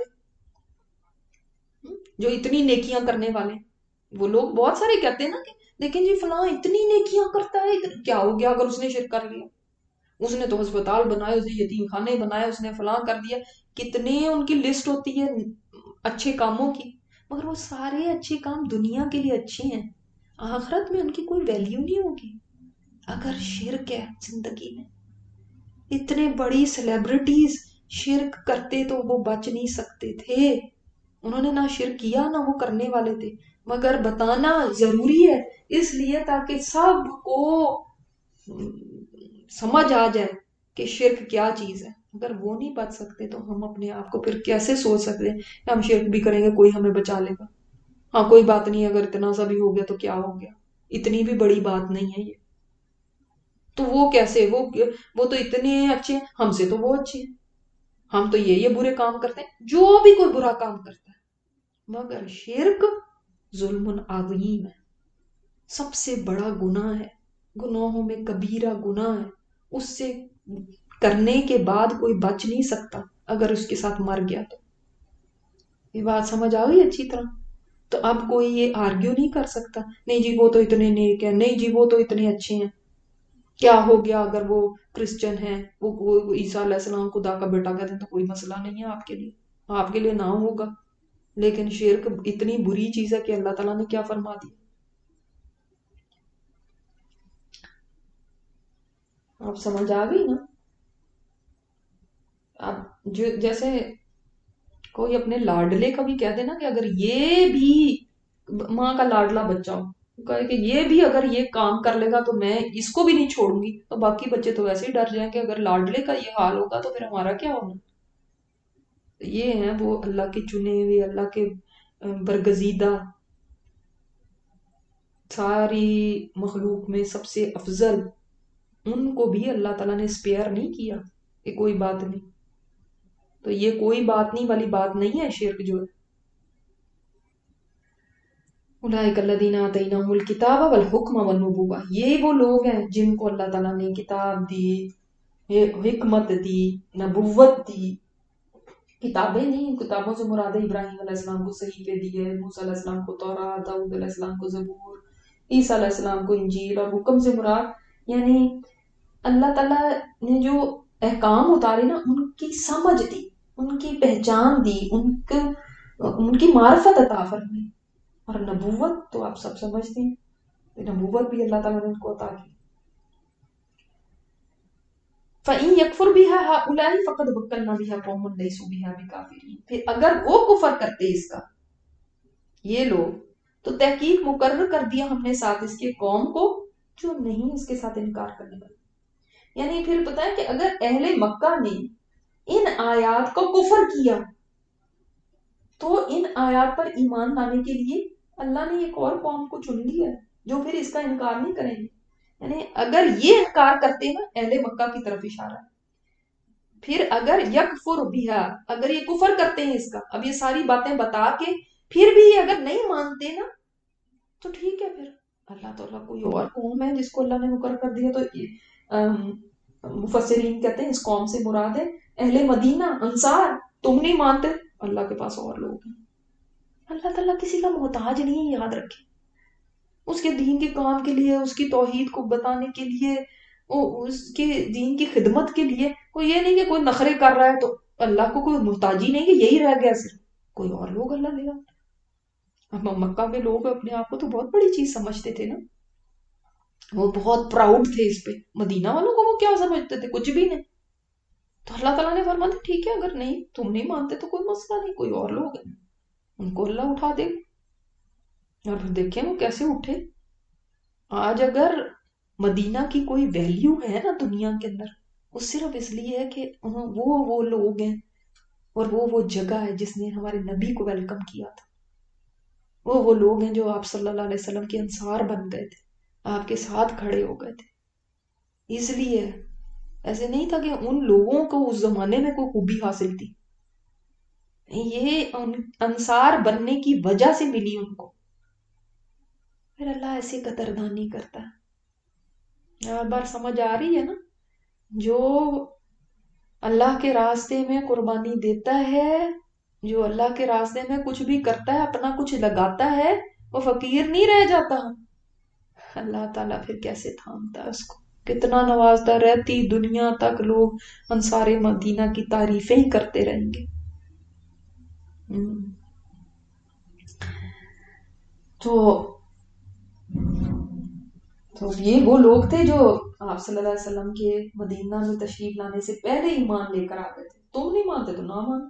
جو اتنی نیکیاں کرنے والے۔ وہ لوگ بہت سارے کہتے ہیں نا کہ دیکھیں جی فلاں اتنی نیکیاں کرتا ہے، کیا ہو گیا اگر اس نے شرک کر لیا؟ اس نے تو ہسپتال بنائے، اس نے یتیم خانے بنائے، اس نے فلاں کر دیا، کتنے ان کی لسٹ ہوتی ہے اچھے کاموں کی، مگر وہ سارے اچھے کام دنیا کے لیے اچھے ہیں، آخرت میں ان کی کوئی ویلیو نہیں ہوگی۔ اگر شرک ہے زندگی میں، اتنے بڑی سیلیبریٹیز شرک کرتے تو وہ بچ نہیں سکتے تھے، انہوں نے نہ شرک کیا نہ وہ کرنے والے تھے، مگر بتانا ضروری ہے اس لیے تاکہ سب کو سمجھ آ جائے کہ شرک کیا چیز ہے۔ اگر وہ نہیں بچ سکتے تو ہم اپنے آپ کو پھر کیسے سوچ سکتے ہیں کہ ہم شرک بھی کریں گے کوئی ہمیں بچا لے گا؟ ہاں کوئی بات نہیں، اگر اتنا سا بھی ہو گیا تو کیا ہو گیا، اتنی بھی بڑی بات نہیں ہے یہ۔ تو وہ کیسے، وہ تو اتنے اچھے ہیں، ہم سے تو وہ اچھے ہیں، ہم تو یہ برے کام کرتے ہیں، جو بھی کوئی برا کام کرتا ہے۔ مگر شرک ظلم عظیم ہے، سب سے بڑا گناہ ہے، گناہوں میں کبیرہ گناہ ہے، اس سے کرنے کے بعد کوئی بچ نہیں سکتا اگر اس کے ساتھ مر گیا تو۔ یہ بات سمجھ آ گئی اچھی طرح؟ تو اب کوئی یہ آرگیو نہیں کر سکتا، نہیں جی وہ تو اتنے نیک ہیں، نہیں جی وہ تو اتنے اچھے ہیں، کیا ہو گیا اگر وہ کرسچن ہیں، وہ عیسیٰ علیہ السلام خدا کا بیٹا کہتے ہیں، تو کوئی مسئلہ نہیں ہے آپ کے لیے نہ ہوگا۔ لیکن شرک اتنی بری چیز ہے کہ اللہ تعالیٰ نے کیا فرما دیا، آپ سمجھ آ گئی نا؟ اب جیسے کوئی اپنے لاڈلے کا بھی کہہ دے نا کہ اگر یہ بھی ماں کا لاڈلا بچہ ہو، کہے کہ یہ بھی اگر یہ کام کر لے گا تو میں اس کو بھی نہیں چھوڑوں گی، تو باقی بچے تو ویسے ہی ڈر جائیں کہ اگر لاڈلے کا یہ حال ہوگا تو پھر ہمارا کیا ہونا۔ یہ ہیں وہ اللہ کے چنے ہوئے، اللہ کے برگزیدہ، ساری مخلوق میں سب سے افضل، ان کو بھی اللہ تعالیٰ نے اسپیئر نہیں کیا کہ کوئی بات نہیں۔ تو یہ کوئی بات نہیں والی بات نہیں ہے شرک جو ہے۔ اولئک الذین آتیناہم الکتاب والحکم والنبوۃ، یہ وہ لوگ ہیں جن کو اللہ تعالیٰ نے کتاب دی، حکمت دی، نبوت دی۔ کتابیں نہیں، کتابوں سے مراد ہے ابراہیم علیہ السلام کو صحیفے دیے، موسیٰ علیہ السلام کو تورات، داؤد علیہ السلام کو زبور، عیسیٰ علیہ السلام کو انجیل، اور حکم سے مراد یعنی اللہ تعالیٰ نے جو احکام اتارے نا ان کی سمجھ دی، ان کی پہچان دی، ان کی معرفت عطا فرمائی۔ اور نبوت تو آپ سب سمجھتے ہیں کہ نبوت بھی اللہ تعالیٰ نے ان کو عطا کی۔ فَإِن يَكْفُرْ بِهَا هَؤُلَاءِ فَقَدْ وَكَّلْنَا بِهَا قَوْمًا لَيْسُوا بِهَا بِكَافِرِينَ، پھر اگر وہ کفر کرتے اس کا، یہ لوگ، تو تحقیق مقرر کر دیا ہم نے ساتھ اس کے قوم کو جو نہیں اس کے ساتھ انکار کرنے والی۔ یعنی پھر پتہ ہے کہ اگر اہل مکہ نے ان آیات کو کفر کیا تو ان آیات پر ایمان لانے کے لیے اللہ نے ایک اور قوم کو چن لیا جو پھر اس کا انکار نہیں کریں گے۔ یعنی اگر یہ انکار کرتے نا، اہل مکہ کی طرف اشارہ ہے، پھر اگر یکفر بہا، اگر یہ کفر کرتے ہیں اس کا، اب یہ ساری باتیں بتا کے پھر بھی یہ اگر نہیں مانتے نا تو ٹھیک ہے، پھر اللہ تعالیٰ کوئی اور قوم ہے جس کو اللہ نے مقرر کر دیا۔ تو مفسرین کہتے ہیں اس قوم سے مراد ہے اہل مدینہ، انصار۔ تم نہیں مانتے، اللہ کے پاس اور لوگ ہیں۔ اللہ تعالیٰ کسی کا محتاج نہیں ہے، یاد رکھے۔ اس کے دین کے کام کے لیے، اس کی توحید کو بتانے کے لیے، اس کے دین کی خدمت کے لیے، کوئی یہ نہیں کہ کوئی نخرے کر رہا ہے تو اللہ کو کوئی محتاجی نہیں کہ یہی رہ گیا صرف، کوئی اور لوگ اللہ لے آتا۔ اب مکہ کے لوگ اپنے آپ کو تو بہت بڑی چیز سمجھتے تھے نا، وہ بہت پراؤڈ تھے اس پہ۔ مدینہ والوں کو وہ کیا سمجھتے تھے؟ کچھ بھی نہیں۔ تو اللہ تعالیٰ نے فرمایا ٹھیک ہے، اگر نہیں تم نہیں مانتے تو کوئی مسئلہ نہیں، کوئی اور لوگ ہیں، ان کو اللہ اٹھا دے۔ اور پھر دیکھیں وہ کیسے اٹھے۔ آج اگر مدینہ کی کوئی ویلیو ہے نا دنیا کے اندر، وہ صرف اس لیے ہے کہ وہ لوگ ہیں اور وہ جگہ ہے جس نے ہمارے نبی کو ویلکم کیا تھا۔ وہ لوگ ہیں جو آپ صلی اللہ علیہ وسلم کے انصار بن گئے تھے، آپ کے ساتھ کھڑے ہو گئے تھے۔ اس لیے ایسے نہیں تھا کہ ان لوگوں کو اس زمانے میں کوئی خوبی حاصل تھی، یہ انصار بننے کی وجہ سے ملی ان کو۔ پھر اللہ ایسی قدردانی کرتا ہے۔ ہر بار سمجھ آ رہی ہے نا؟ جو اللہ کے راستے میں قربانی دیتا ہے، جو اللہ کے راستے میں کچھ بھی کرتا ہے، اپنا کچھ لگاتا ہے، وہ فقیر نہیں رہ جاتا۔ اللہ تعالیٰ پھر کیسے تھامتا ہے اس کو، کتنا نوازتا، رہتی دنیا تک لوگ انصار مدینہ کی تعریفیں ہی کرتے رہیں گے۔ تو یہ وہ لوگ تھے جو آپ صلی اللہ علیہ وسلم کے مدینہ میں تشریف لانے سے پہلے ایمان لے کر آ گئے تھے۔ تم نہیں مانتے تو نہ مان۔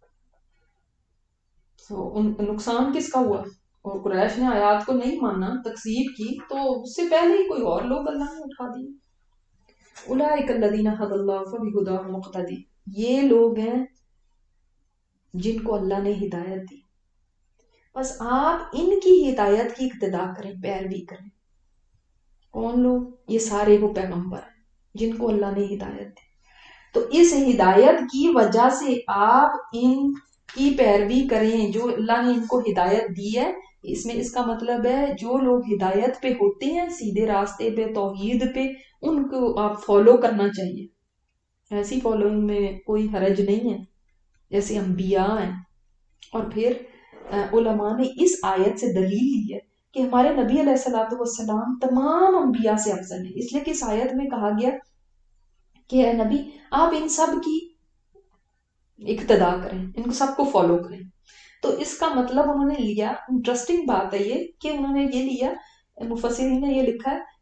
نقصان کس کا ہوا؟ اور قریش نے آیات کو نہیں ماننا، تکذیب کی، تو اس سے پہلے ہی کوئی اور لوگ اللہ نے اٹھا دیے۔ اولئک الذین ھدی اللہ فبہداہ مقتدی، یہ لوگ ہیں جن کو اللہ نے ہدایت دی، بس آپ ان کی ہدایت کی اقتداء کریں، پیروی کریں۔ کون لوگ؟ یہ سارے وہ پیغمبر ہیں جن کو اللہ نے ہدایت دی۔ تو اس ہدایت کی وجہ سے آپ ان کی پیروی کریں جو اللہ نے ان کو ہدایت دی ہے۔ اس میں اس کا مطلب ہے جو لوگ ہدایت پہ ہوتے ہیں، سیدھے راستے پہ، توحید پہ، ان کو آپ فالو کرنا چاہیے۔ ایسی فالوئنگ میں کوئی حرج نہیں ہے، جیسے انبیاء ہیں۔ اور پھر علماء نے اس آیت سے دلیل لی ہے کہ ہمارے نبی علیہ الصلوۃ والسلام تمام انبیاء سے افضل ہیں، اس لیے کہ اس آیت میں کہا گیا کہ اے نبی آپ ان سب کی اقتداء کریں، ان کو سب کو فالو کریں۔ تو اس کا مطلب انہوں نے لیا، انٹرسٹنگ بات ہے یہ کہ انہوں نے یہ لیا، مفسرین نے یہ لکھا ہے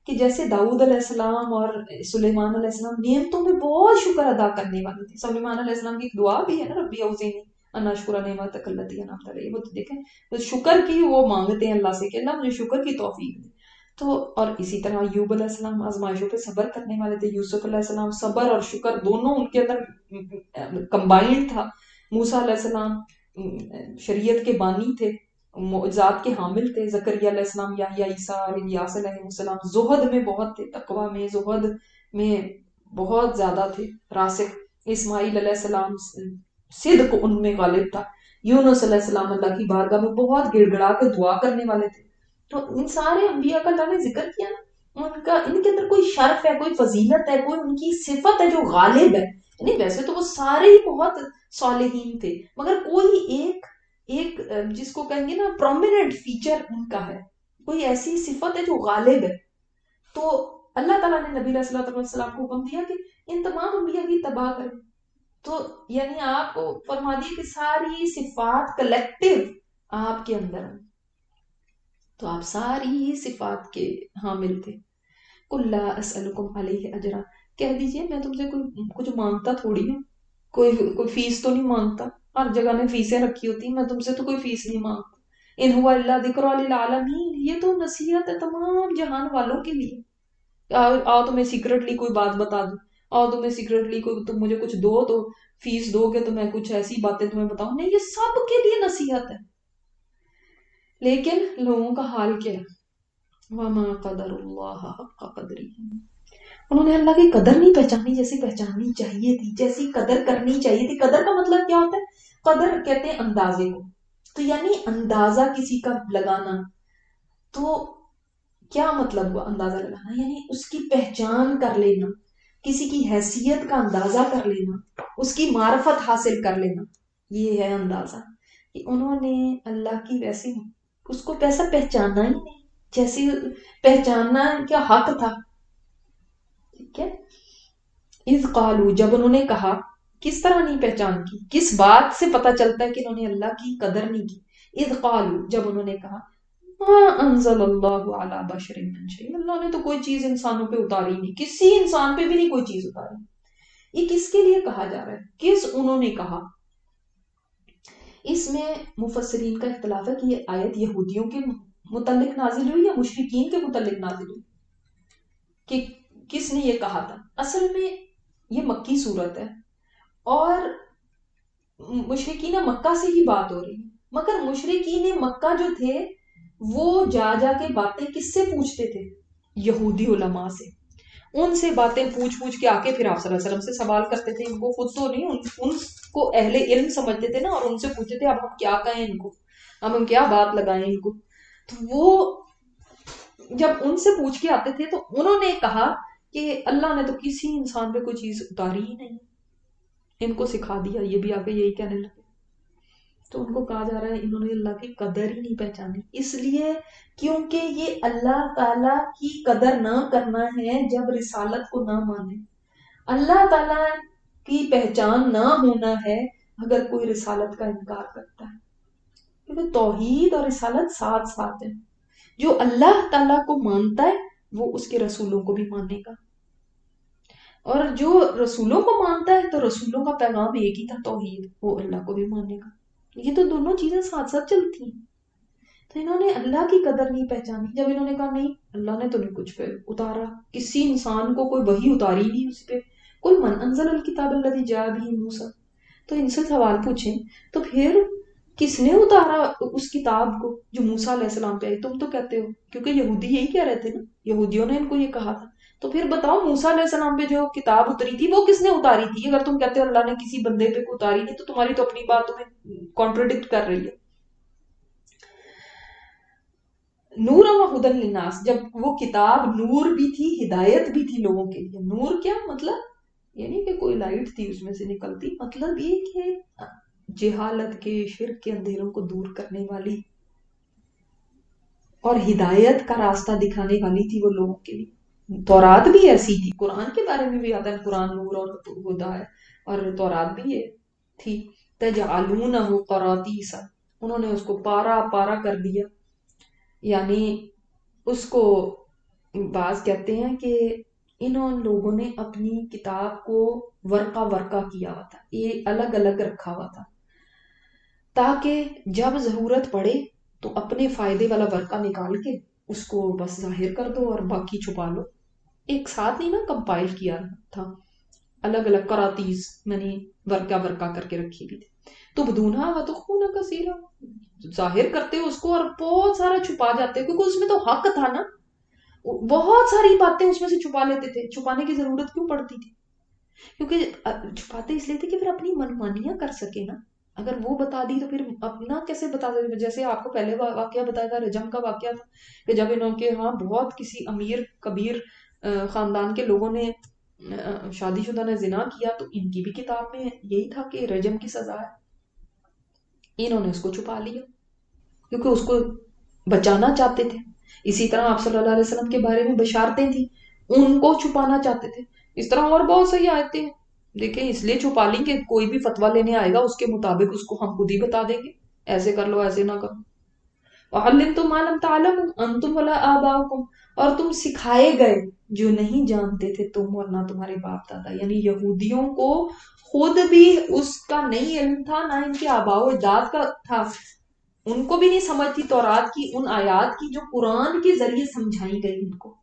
کہ جیسے داؤد علیہ السلام اور سلیمان علیہ السلام نعمتوں میں بہت شکر ادا کرنے والے تھے. سلیمان علیہ السلام کی ایک دعا بھی ہے نا، ربی اوزینی ان اشکر نعمتک التی انعمت علیہ. وہ تو دیکھیں تو شکر کی وہ مانگتے ہیں اللہ سے کہ اللہ مجھے شکر کی توفیق دے. تو اور اسی طرح ایوب علیہ السلام آزمائشوں پہ صبر کرنے والے تھے. یوسف علیہ السلام صبر اور شکر دونوں ان کے اندر کمبائنڈ تھا. موسیٰ علیہ السلام شریعت کے بانی تھے، معجزات کے حامل تھے. زکریا علیہ السلام، یحییٰ، عیسیٰ اور الیاس علیہ السلام زہد میں بہت تھے، تقوی میں زہد میں بہت زیادہ تھے راسخ. اسماعیل علیہ السلام صدق ان میں غالب تھا. یونس علیہ السلام اللہ کی بارگاہ میں بہت گڑ گڑا کے دعا کرنے والے تھے. تو ان سارے انبیاء کا اللہ نے ذکر کیا نا، ان کے اندر کوئی شرف ہے، کوئی فضیلت ہے، کوئی ان کی صفت ہے جو غالب ہے. نہیں ویسے تو وہ سارے ہی بہت صالحین تھے، مگر کوئی ایک جس کو کہیں گے نا پرومیننٹ فیچر ان کا ہے، کوئی ایسی صفت ہے جو غالب ہے. تو اللہ تعالیٰ نے نبی علیہ السلام کو حکم دیا کہ ان تمام انبیاء کی اتباع کریں. تو یعنی آپ کو فرما دیے کہ ساری صفات کلیکٹیو آپ کے اندر ہیں، تو آپ ساری صفات کے حامل تھے. قُلْ لَا أَسْأَلُكُمْ عَلَيْهِ أَجْرًا، کہہ دیجئے میں تم سے کوئی کچھ مانگتا تھوڑی ہوں، کوئی فیس تو نہیں مانگتا. ہر جگہ نے فیسیں رکھی ہوتی، میں تم سے تو کوئی فیس نہیں مانگتا. ان ہوا الا ذکر للعالمین، یہ تو نصیحت ہے تمام جہان والوں کے لیے. آؤ تمہیں سیکرٹلی کوئی بات بتا دوں، آؤ تمہیں سیکرٹلی کوئی تم مجھے کچھ دو تو فیس دو کہ تمہیں کچھ ایسی باتیں تمہیں بتاؤں. نہیں، یہ سب کے لیے نصیحت ہے. لیکن لوگوں کا حال کیا ہے؟ وَمَا قَدَرُ اللَّهَ حَقَّ قَدْرِهِ، انہوں نے اللہ کی قدر نہیں پہچانی جیسی پہچاننی چاہیے تھی، جیسی قدر کرنی چاہیے تھی. قدر کا مطلب کیا ہوتا ہے؟ قدر کہتے ہیں اندازے کو. تو یعنی اندازہ کسی کا لگانا. تو کیا مطلب ہوا اندازہ لگانا؟ یعنی اس کی پہچان کر لینا، کسی کی حیثیت کا اندازہ کر لینا، اس کی معرفت حاصل کر لینا. یہ ہے اندازہ کہ انہوں نے اللہ کی ویسی اس کو پیسا پہچانا ہی نہیں جیسی پہچاننا کیا حق تھا. ٹھیک ہے. اذ قالوا، جب انہوں نے کہا، کس طرح نہیں پہچان کی، کس بات سے پتہ چلتا ہے کہ انہوں نے اللہ کی قدر نہیں کی. اذ قالوا، جب انہوں نے کہا، ما انزل اللہ علی بشر من شیء، اللہ نے تو کوئی چیز انسانوں پہ اتاری نہیں، کسی انسان پہ بھی نہیں کوئی چیز اتاری. یہ کس کے لیے کہا جا رہا ہے؟ کس انہوں نے کہا؟ اس میں مفسرین کا اختلاف ہے کہ یہ آیت یہودیوں کے متعلق نازل ہوئی یا مشرکین کے متعلق نازل ہوئی، کہ کس نے یہ کہا تھا. اصل میں یہ مکی صورت ہے اور مشرکین مکہ سے ہی بات ہو رہی ہے. مگر مشرکین مکہ جو تھے وہ جا کے باتیں کس سے پوچھتے تھے؟ یہودی علماء سے. ان سے باتیں پوچھ کے آ کے پھر آپ صلی اللہ علیہ وسلم سے سوال کرتے تھے. ان کو خود تو نہیں، ان کو اہل علم سمجھتے تھے نا، اور ان سے پوچھتے تھے اب ہم کیا کہیں ان کو، اب ہم کیا بات لگائیں ان کو. تو وہ جب ان سے پوچھ کے آتے تھے تو انہوں نے کہا کہ اللہ نے تو کسی انسان پہ کوئی چیز اتاری ہی نہیں، ان کو سکھا دیا. یہ بھی آگے یہی کہنے لگے. تو ان کو کہا جا رہا ہے انہوں نے اللہ کی قدر ہی نہیں پہچانی، اس لیے کیونکہ یہ اللہ تعالیٰ کی قدر نہ کرنا ہے جب رسالت کو نہ مانے. اللہ تعالیٰ کی پہچان نہ ہونا ہے اگر کوئی رسالت کا انکار کرتا ہے، کیونکہ توحید اور رسالت ساتھ ساتھ ہیں. جو اللہ تعالیٰ کو مانتا ہے وہ اس کے رسولوں کو بھی مانے گا، اور جو رسولوں کو مانتا ہے تو رسولوں کا پیغام ایک ہی تھا توحید، وہ اللہ کو بھی مانے گا. یہ تو دونوں چیزیں ساتھ ساتھ چلتی ہیں. تو انہوں نے اللہ کی قدر نہیں پہچانی جب انہوں نے کہا نہیں اللہ نے تو نہیں کچھ پہ اتارا، کسی انسان کو کوئی وحی اتاری نہیں اس پہ. قل من انزل الکتاب الذی جاء به موسیٰ، تو ان سے سوال پوچھیں تو پھر کس نے اتارا اس کتاب کو جو موسیٰ علیہ السلام پہ آئی؟ تم تو کہتے ہو، کیونکہ یہودی یہی کہہ رہے تھے نا، یہودیوں نے ان کو یہ کہا تھا. تو پھر بتاؤ موسیٰ علیہ السلام پہ جو کتاب اتری تھی وہ کس نے اتاری تھی؟ اگر تم کہتے ہو اللہ نے کسی بندے پہ اتاری نہیں تو تمہاری تو اپنی بات تمہیں کانٹرڈکٹ کر رہی ہے. نور و ہدن للناس، جب وہ کتاب نور بھی تھی ہدایت بھی تھی لوگوں کے لیے. نور کیا مطلب؟ یعنی کہ کوئی لائٹ تھی اس میں سے نکلتی، مطلب یہ کہ جہالت کے شرک کے اندھیروں کو دور کرنے والی اور ہدایت کا راستہ دکھانے والی تھی وہ لوگوں کے لیے. تورات بھی ایسی تھی، قرآن کے بارے میں بھی آتا ہے قرآن نور اور ہدا ہے، اور تورات بھی یہ تھی. تجعلونہ قراطیسا، انہوں نے اس کو پارا پارا کر دیا، یعنی اس کو بعض کہتے ہیں کہ انہوں لوگوں نے اپنی کتاب کو ورقہ ورقہ کیا ہوا تھا، یہ الگ الگ رکھا ہوا تھا، تاکہ جب ضرورت پڑے تو اپنے فائدے والا ورقہ نکال کے اس کو بس ظاہر کر دو اور باقی چھپا لو. ایک ساتھ نہیں نا کمپائل کیا تھا، الگ الگ کراتیز میں نے ورقہ ورقہ کر کے رکھی ہوئی تھی. تو بدونہ و تو خون کثیرہ، ظاہر کرتے اس کو اور بہت سارا چھپا جاتے، کیونکہ اس میں تو حق تھا نا، بہت ساری باتیں اس میں سے چھپا لیتے تھے. چھپانے کی ضرورت کیوں پڑتی تھی؟ کیونکہ چھپاتے اس لیے تھے کہ پھر اپنی منمانیاں کر سکے نا. اگر وہ بتا دی تو پھر اپنا کیسے بتا دے؟ جیسے آپ کو پہلے واقعہ بتایا تھا، رجم کا واقعہ تھا کہ جب انہوں کے ہاں بہت کسی امیر کبیر خاندان کے لوگوں نے شادی شدہ نے زنا کیا، تو ان کی بھی کتاب میں یہی تھا کہ رجم کی سزا ہے. انہوں نے اس کو چھپا لیا کیونکہ اس کو بچانا چاہتے تھے. اسی طرح آپ صلی اللہ علیہ وسلم کے بارے میں بشارتیں تھیں، ان کو چھپانا چاہتے تھے. اس طرح اور بہت سی آیتیں ہیں. دیکھیں اس لیے چھپا لیں کہ کوئی بھی فتویٰ لینے آئے گا اس کے مطابق اس کو ہم خود ہی بتا دیں گے، ایسے کر لو ایسے نہ کرو. وَعَلِّمْتُم مَا لَمْ تَعْلَمُوا أَنْتُمْ وَلَا آبَاؤُكُمْ، اور تم سکھائے گئے جو نہیں جانتے تھے تم اور نہ تمہارے باپ دادا. یعنی یہودیوں کو خود بھی اس کا نہیں علم تھا، نہ ان کے آباء و اجداد کا تھا. ان کو بھی نہیں سمجھ تھی تورات کی ان آیات کی جو قرآن کے ذریعے سمجھائی گئی. ان کو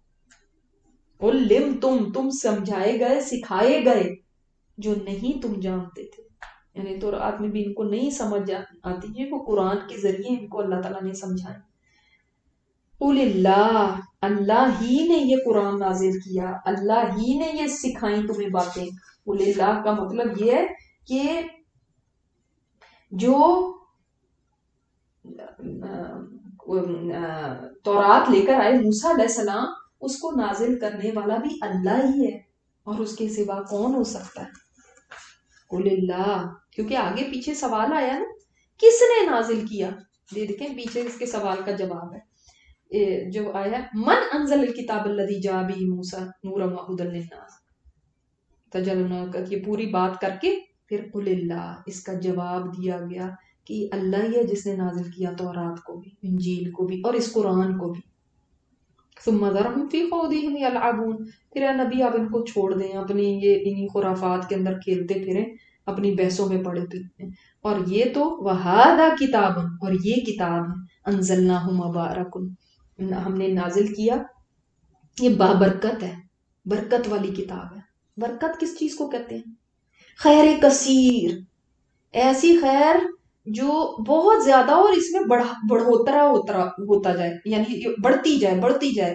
تم سمجھائے گئے، سکھائے گئے جو نہیں تم جانتے تھے. یعنی تورات میں بھی ان کو نہیں سمجھ آتی ہے، وہ قرآن کے ذریعے ان کو اللہ تعالیٰ نے سمجھائی. قل اللہ، اللہ ہی نے یہ قرآن نازل کیا، اللہ ہی نے یہ سکھائیں تمہیں باتیں. قل اللہ کا مطلب یہ ہے کہ جو تورات لے کر آئے موسیٰ علیہ السلام، اس کو نازل کرنے والا بھی اللہ ہی ہے، اور اس کے سوا کون ہو سکتا ہے؟ قل اللہ. کیونکہ آگے پیچھے سوال آیا نا، کس نے نازل کیا؟ یہ دیکھیں پیچھے اس کے سوال کا جواب ہے جو آیا ہے، من انزل الکتاب الذی جاء به موسیٰ نورا وہدی للناس. تجلنا کا یہ پوری بات کر کے پھر قل اللہ اس کا جواب دیا گیا کہ اللہ ہی ہے جس نے نازل کیا تورات کو بھی، انجیل کو بھی، اور اس قرآن کو بھی. ثم ذرهم فی خوضهم یلعبون. پھر اے نبی آپ ان کو چھوڑ دیں اپنی یہ انہی خرافات کے اندر کھیلتے پھریں، اپنی بحثوں میں پڑے پھرتے ہیں. اور یہ تو وہذا کتاب، اور یہ کتاب ہے انزلناہ مبارک، ہم نے نازل کیا، یہ بابرکت ہے، برکت والی کتاب ہے. برکت کس چیز کو کہتے ہیں؟ خیر کثیر، ایسی خیر جو بہت زیادہ اور اس میں بڑھوترا ہوتا جائے، یعنی بڑھتی جائے.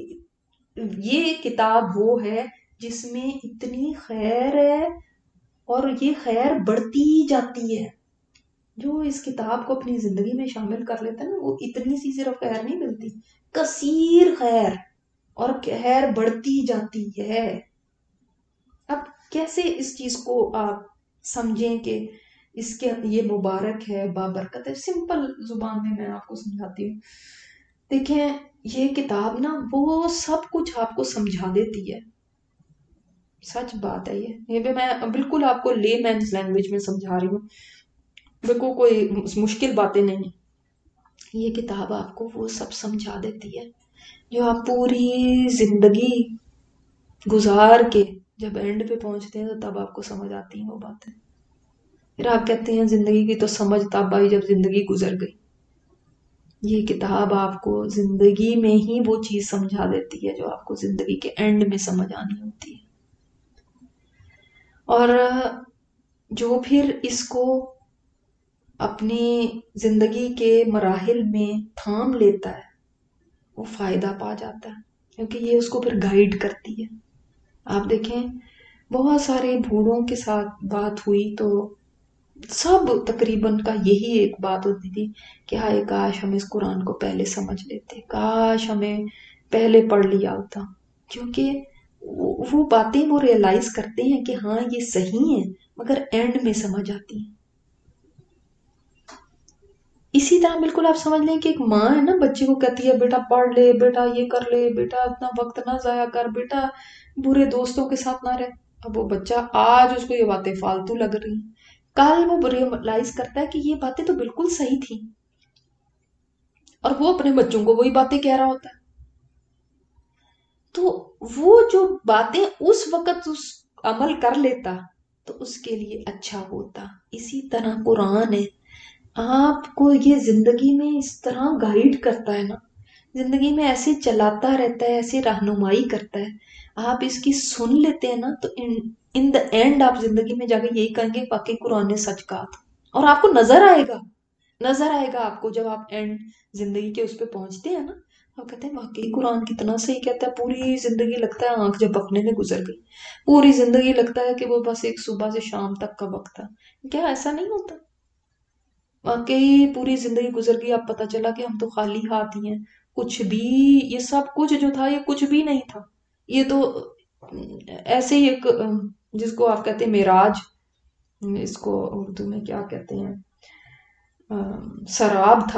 یہ کتاب وہ ہے جس میں اتنی خیر ہے اور یہ خیر بڑھتی جاتی ہے. جو اس کتاب کو اپنی زندگی میں شامل کر لیتا ہے نا، وہ اتنی سی صرف خیر نہیں ملتی، کثیر خیر، اور خیر بڑھتی جاتی ہے. اب کیسے اس چیز کو آپ سمجھیں کہ اس کے یہ مبارک ہے، بابرکت ہے؟ سمپل زبان میں آپ کو سمجھاتی ہوں. دیکھیں یہ کتاب نا وہ سب کچھ آپ کو سمجھا دیتی ہے. سچ بات ہے یہ بھی میں بالکل آپ کو لے مینز لینگویج میں سمجھا رہی ہوں، بالکل کوئی مشکل باتیں نہیں. یہ کتاب آپ کو وہ سب سمجھا دیتی ہے جو آپ پوری زندگی گزار کے جب اینڈ پہ پہنچتے ہیں تو تب آپ کو سمجھ آتی ہیں وہ باتیں. پھر آپ کہتے ہیں زندگی کی تو سمجھ تب آئی جب زندگی گزر گئی. یہ کتاب آپ کو زندگی میں ہی وہ چیز سمجھا دیتی ہے جو آپ کو زندگی کے اینڈ میں سمجھ آنی ہوتی ہے. اور جو پھر اس کو اپنی زندگی کے مراحل میں تھام لیتا ہے وہ فائدہ پا جاتا ہے، کیونکہ یہ اس کو پھر گائیڈ کرتی ہے. آپ دیکھیں بہت سارے بوڑھوں کے ساتھ بات ہوئی تو سب تقریباً کا یہی ایک بات ہوتی تھی کہ ہائے کاش ہم اس قرآن کو پہلے سمجھ لیتے، کاش ہمیں پہلے پڑھ لیا ہوتا. کیونکہ وہ باتیں وہ ریئلائز کرتے ہیں کہ ہاں یہ صحیح ہیں، مگر اینڈ میں سمجھ آتی ہیں. اسی طرح بالکل آپ سمجھ لیں کہ ایک ماں ہے نا، بچے کو کہتی ہے بیٹا پڑھ لے، بیٹا یہ کر لے، بیٹا اپنا وقت نہ ضائع کر، بیٹا برے دوستوں کے ساتھ نہ رہ. اب وہ بچہ آج اس کو یہ باتیں فالتو لگ رہی ہیں، کل وہ ریئلائز کرتا ہے کہ یہ باتیں تو بالکل صحیح تھی، اور وہ اپنے بچوں کو وہی باتیں کہہ رہا ہوتا ہے. تو وہ جو باتیں اس وقت اس عمل کر لیتا تو اس کے لیے اچھا ہوتا. اسی طرح قرآن ہے، آپ کو یہ زندگی میں اس طرح گائیڈ کرتا ہے نا، زندگی میں ایسے چلاتا رہتا ہے، ایسے رہنمائی کرتا ہے. آپ اس کی سن لیتے ہیں نا تو ان دا اینڈ آپ زندگی میں جا کے یہی کہیں گے واقعی قرآن نے سچ کہا تھا. اور آپ کو نظر آئے گا آپ کو جب آپ اینڈ زندگی کے اس پہ پہنچتے ہیں نا، آپ کہتے ہیں واقعی قرآن کتنا صحیح کہتا ہے. پوری زندگی لگتا ہے آنکھ جب پکنے میں گزر گئی، پوری زندگی لگتا ہے کہ وہ بس ایک صبح سے شام تک کا وقت تھا. کیا ایسا نہیں ہوتا؟ واقعی پوری زندگی گزر گئی، اب پتہ چلا کہ ہم تو خالی ہاتھ ہی ہیں، کچھ بھی، یہ سب کچھ جو تھا یہ کچھ بھی نہیں تھا. یہ تو ایسے ہی ایک جس کو آپ کہتے ہیں معراج، اس کو اردو میں کیا کہتے ہیں، سراب تھا.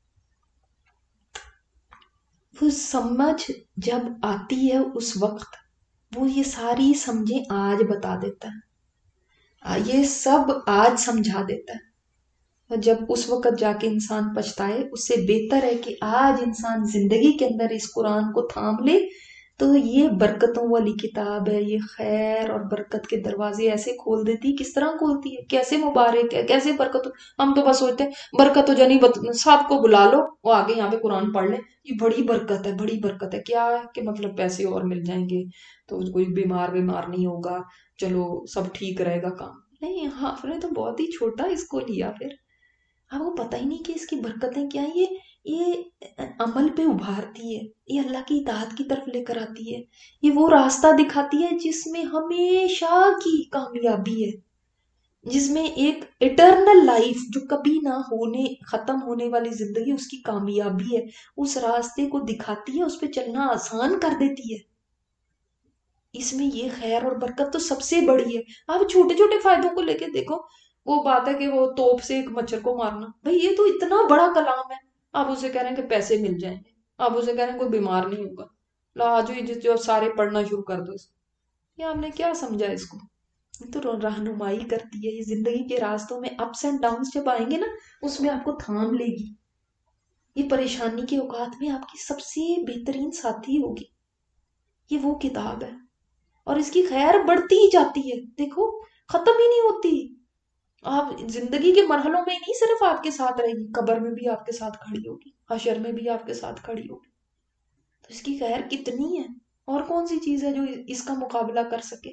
وہ سمجھ جب آتی ہے اس وقت، وہ یہ ساری سمجھیں آج بتا دیتا ہے، یہ سب آج سمجھا دیتا ہے. جب اس وقت جا کے انسان پچھتائے، اس سے بہتر ہے کہ آج انسان زندگی کے اندر اس قرآن کو تھام لے. تو یہ برکتوں والی کتاب ہے، یہ خیر اور برکت کے دروازے ایسے کھول دیتی. کس طرح کھولتی ہے، کیسے مبارک ہے، کیسے برکت. ہم تو بس سوچتے ہیں برکت ہو جانی، سب کو بلا لو وہ آگے یہاں پہ قرآن پڑھ لیں، یہ بڑی برکت ہے، بڑی برکت ہے. کیا ہے کہ مطلب پیسے اور مل جائیں گے تو کوئی بیمار نہیں ہوگا، چلو سب ٹھیک رہے گا کام. نہیں، ہاں آپ نے تو بہت ہی چھوٹا اس کو لیا. پھر آپ کو پتہ ہی نہیں کہ اس کی برکتیں کیا ہیں. یہ عمل پہ ابھارتی ہے، یہ اللہ کی اطاعت کی طرف لے کر آتی ہے، یہ وہ راستہ دکھاتی ہے جس میں ہمیشہ کی کامیابی ہے، جس میں ایک اٹرنل لائف جو کبھی نہ ہونے ختم ہونے والی زندگی اس کی کامیابی ہے. اس راستے کو دکھاتی ہے، اس پہ چلنا آسان کر دیتی ہے. اس میں یہ خیر اور برکت تو سب سے بڑی ہے. آپ چھوٹے چھوٹے فائدوں کو لے کے دیکھو. وہ بات ہے کہ وہ توپ سے ایک مچھر کو مارنا، بھئی یہ تو اتنا بڑا کلام ہے. آپ اسے کہہ رہے ہیں کہ پیسے مل جائیں گے، آپ اسے کہہ رہے ہیں کوئی بیمار نہیں ہوگا، لا جو سارے پڑھنا شروع کر دو. یہ آپ نے کیا سمجھا اس کو؟ یہ تو رہنمائی کرتی ہے. یہ زندگی کے راستوں میں اپس اینڈ ڈاؤنس جب آئیں گے نا، اس میں آپ کو تھام لے گی. یہ پریشانی کے اوقات میں آپ کی سب سے بہترین ساتھی ہوگی. یہ وہ کتاب ہے اور اس کی خیر بڑھتی ہی جاتی ہے. دیکھو ختم ہی نہیں ہوتی. آپ زندگی کے مرحلوں میں نہیں صرف آپ کے ساتھ رہے گی، قبر میں بھی آپ کے ساتھ کھڑی ہوگی، حشر میں بھی آپ کے ساتھ کھڑی ہوگی. تو اس کی خیر کتنی ہے، اور کون سی چیز ہے جو اس کا مقابلہ کر سکے.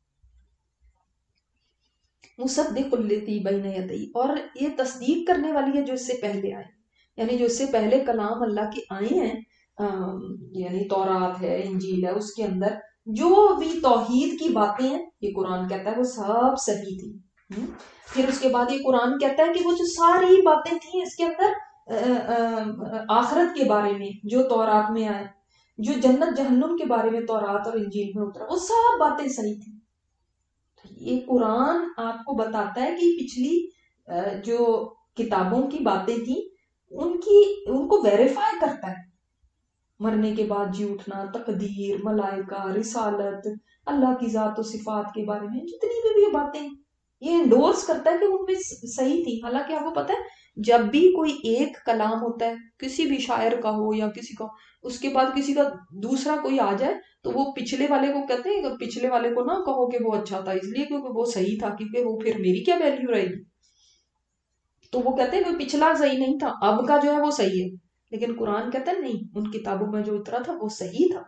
مصدق الذی بین یدیہ، اور یہ تصدیق کرنے والی ہے جو اس سے پہلے آئے، یعنی جو اس سے پہلے کلام اللہ کے آئے ہیں، یعنی تورات ہے، انجیل ہے، اس کے اندر جو بھی توحید کی باتیں ہیں یہ قرآن کہتا ہے وہ سب صحیح تھی. پھر اس کے بعد یہ قرآن کہتا ہے کہ وہ جو ساری باتیں تھیں اس کے اندر آخرت کے بارے میں جو تورات میں آئے، جو جنت جہنم کے بارے میں تورات اور انجیل میں اترا، وہ سب باتیں صحیح تھیں. یہ قرآن آپ کو بتاتا ہے کہ پچھلی جو کتابوں کی باتیں تھیں ان کو ویریفائی کرتا ہے. مرنے کے بعد جی اٹھنا، تقدیر، ملائکہ، رسالت، اللہ کی ذات و صفات کے بارے میں جتنی بھی یہ باتیں یہ انڈورس کرتا ہے کہ ان میں صحیح تھی. حالانکہ آپ کو پتہ ہے جب بھی کوئی ایک کلام ہوتا ہے، کسی بھی شاعر کا ہو یا کسی کا، اس کے بعد کسی کا دوسرا کوئی آ جائے تو وہ پچھلے والے کو کہتے ہیں کہ پچھلے والے کو نہ کہو کہ وہ اچھا تھا اس لیے کیونکہ وہ صحیح تھا، کیونکہ وہ پھر میری کیا ویلیو رہے گی. تو وہ کہتے ہیں کہ پچھلا صحیح نہیں تھا، اب کا جو ہے وہ صحیح ہے. لیکن قرآن کہتا ہے نہیں، ان کتابوں میں جو اترا تھا وہ صحیح تھا.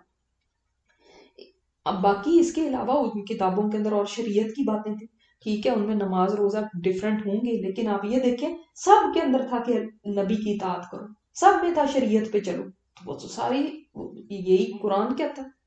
اب باقی اس کے علاوہ ان کتابوں کے اندر اور شریعت کی باتیں تھیں، ٹھیک ہے ان میں نماز روزہ ڈیفرنٹ ہوں گے، لیکن آپ یہ دیکھیں سب کے اندر تھا کہ نبی کی اطاعت کرو، سب میں تھا شریعت پہ چلو. تو وہ تو ساری یہی قرآن کہتا ہے.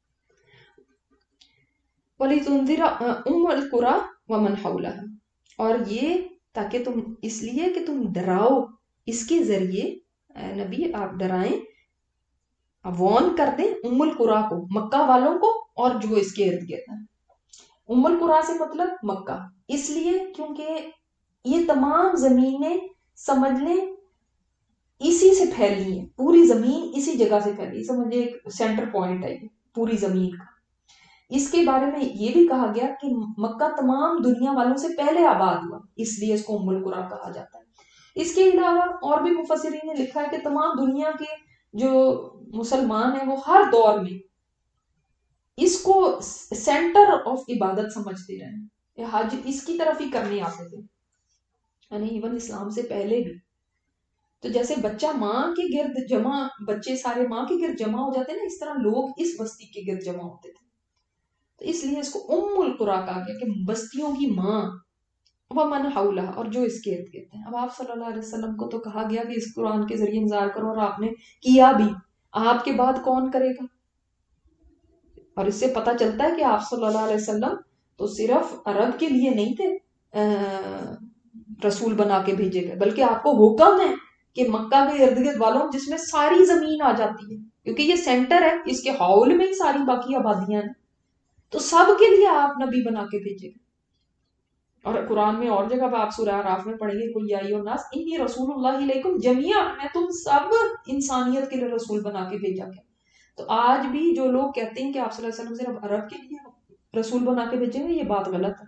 وَلِتُنذِرَ أُمَّ الْقُرَىٰ وَمَنْ حَوْلَهَا، اور یہ تاکہ تم اس لیے کہ تم ڈراؤ اس کے ذریعے، اے نبی آپ ڈرائیں، وارن کر دیں ام القریٰ کو، مکہ والوں کو، اور جو اس کے ارد گرد ہیں. ام القریٰ سے مطلب مکہ، اس لیے کیونکہ یہ تمام زمینیں سمجھ لیں اسی سے پھیلی ہیں، پوری زمین اسی جگہ سے پھیلی، سمجھے ایک سینٹر پوائنٹ ہے یہ پوری زمین کا. اس کے بارے میں یہ بھی کہا گیا کہ مکہ تمام دنیا والوں سے پہلے آباد ہوا، اس لیے اس کو ام القریٰ کہا جاتا ہے. اس کے علاوہ اور بھی مفسرین نے لکھا ہے کہ تمام دنیا کے جو مسلمان ہیں وہ ہر دور میں اس کو سینٹر آف عبادت سمجھتے رہے، حج اس کی طرف ہی کرنے آتے تھے، یعنی ایون اسلام سے پہلے بھی۔ تو جیسے بچہ ماں کے گرد جمع، بچے سارے ماں کے گرد جمع ہو جاتے ہیں نا، اس طرح لوگ اس بستی کے گرد جمع ہوتے تھے۔ تو اس لیے اس کو ام القریٰ کہا گیا کہ بستیوں کی ماں، ومن حولہ، اور جو اس کے ارد گرد ہیں۔ اب آپ صلی اللہ علیہ وسلم کو تو کہا گیا کہ اس قرآن کے ذریعے انذار کرو، اور آپ نے کیا بھی، آپ کے بعد کون کرے گا؟ اور اس سے پتہ چلتا ہے کہ آپ صلی اللہ علیہ وسلم تو صرف عرب کے لیے نہیں تھے رسول بنا کے بھیجے گئے، بلکہ آپ کو حکم ہے کہ مکہ کے ارد گرد والوں، جس میں ساری زمین آ جاتی ہے، کیونکہ یہ سینٹر ہے، اس کے حول میں ہی ساری باقی آبادیاں ہیں، تو سب کے لیے آپ نبی بنا کے بھیجے گئے۔ اور قرآن میں اور جگہ پہ آپ سورہ اعراف میں پڑھیں گے، قل یا ایھا الناس انی رسول اللہ الیکم جمیعا، میں تم سب انسانیت کے لیے رسول بنا کے بھیجا گیا۔ تو آج بھی جو لوگ کہتے ہیں کہ آپ صلی اللہ علیہ وسلم صرف عرب کے لیے رسول بنا کے بھیجے گئے، یہ بات غلط ہے۔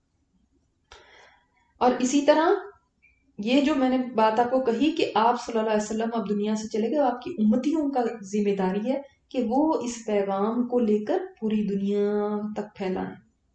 اور اسی طرح یہ جو میں نے بات آپ کو کہی کہ آپ صلی اللہ علیہ وسلم اب دنیا سے چلے گئے، آپ کی امتیوں کا ذمہ داری ہے کہ وہ اس پیغام کو لے کر پوری دنیا تک پھیلائیں۔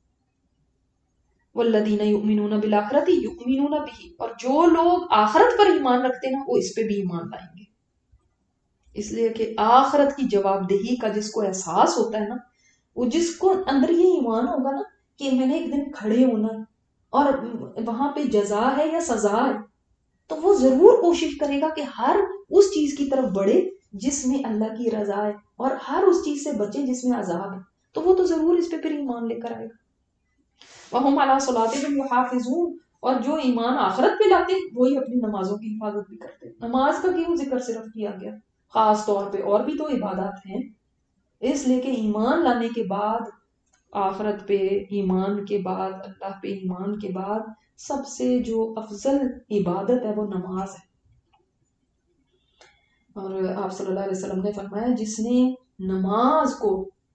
والذین یؤمنون بالآخرۃ یؤمنون بہ، اور جو لوگ آخرت پر ایمان رکھتے ہیں وہ اس پہ بھی ایمان لائیں گے، اس لیے کہ آخرت کی جواب دہی کا جس کو احساس ہوتا ہے نا، وہ جس کو اندر یہ ایمان ہوگا نا کہ میں نے ایک دن کھڑے ہونا ہے اور وہاں پہ جزا ہے یا سزا ہے، تو وہ ضرور کوشش کرے گا کہ ہر اس چیز کی طرف بڑھے جس میں اللہ کی رضا ہے، اور ہر اس چیز سے بچے جس میں عذاب ہے، تو وہ تو ضرور اس پہ پھر ایمان لے کر آئے گا۔ وَهُمْ عَلَىٰ صَلَاتِهِمْ يُحَافِظُونَ، اور جو ایمان آخرت پہ لاتے ہیں وہی اپنی نمازوں کی حفاظت بھی کرتے ہیں۔ نماز کا کیوں ذکر صرف کیا گیا خاص طور پہ؟ اور بھی تو عبادات ہیں، اس لیے کہ ایمان لانے کے بعد، آخرت پہ ایمان کے بعد، اللہ پہ ایمان کے بعد سب سے جو افضل عبادت ہے وہ نماز ہے۔ اور آپ صلی اللہ علیہ وسلم نے فرمایا جس نے نماز کو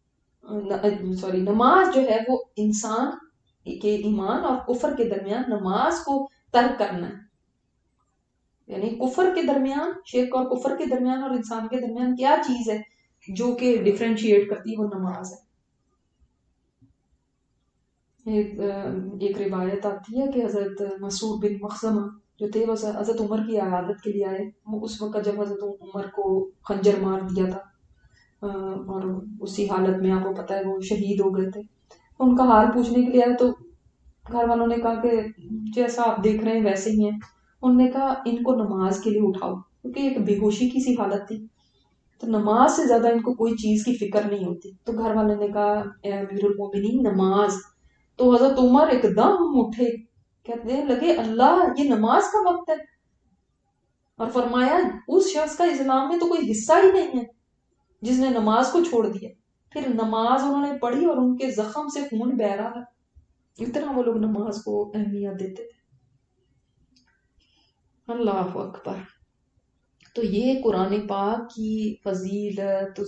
نماز جو ہے وہ انسان کے ایمان اور کفر کے درمیان نماز کو ترک کرنا ہے، یعنی کفر کے درمیان، شرک اور کفر کے درمیان اور انسان کے درمیان کیا چیز ہے جو کہ ڈیفرینشیٹ کرتی ہے، وہ نماز ہے۔ ایک روایت آتی ہے کہ حضرت مسعود بن مخزمہ جو تھے، حضرت عمر کی عیادت کے لیے آئے، اس وقت جب حضرت عمر کو خنجر مار دیا تھا، اور اسی حالت میں آپ کو پتہ ہے وہ شہید ہو گئے تھے، ان کا حال پوچھنے کے لیے آئے، تو گھر والوں نے کہا کہ جیسا آپ دیکھ رہے ہیں ویسے ہی ہیں۔ انہوں نے کہا ان کو نماز کے لیے اٹھاؤ، کیونکہ ایک بے ہوشی کی سی حالت تھی، تو نماز سے زیادہ ان کو کوئی چیز کی فکر نہیں ہوتی۔ تو گھر والوں نے کہا اے امیر المومنین نماز، تو حضرت عمر ایک دم اٹھے، کہتے لگے اللہ یہ نماز کا وقت ہے، اور فرمایا اس شخص کا اسلام میں تو کوئی حصہ ہی نہیں ہے جس نے نماز کو چھوڑ دیا۔ پھر نماز انہوں نے پڑھی اور ان کے زخم سے خون بہ رہا ہے، اتنا وہ لوگ نماز کو اہمیت دیتے تھے۔ اللہ اکبر۔ تو یہ قرآن پاک کی فضیلت،